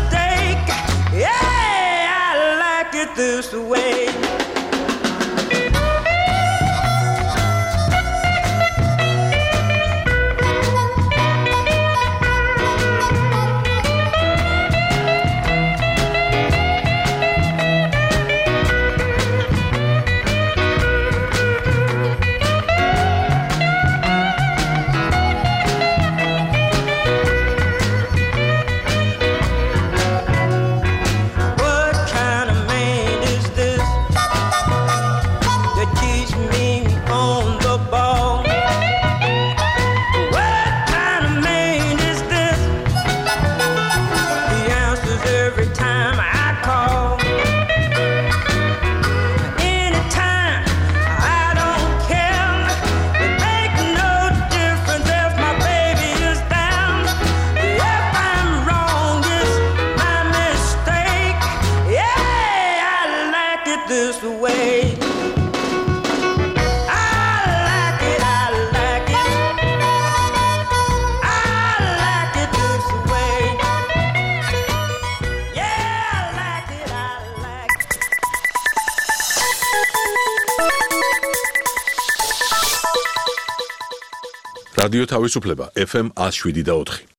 S9: this way.
S7: way. I like it, I like it. I like it this way. Yeah, I like it, I like it.
S8: რადიო თავისუფლება FM 107 და 4.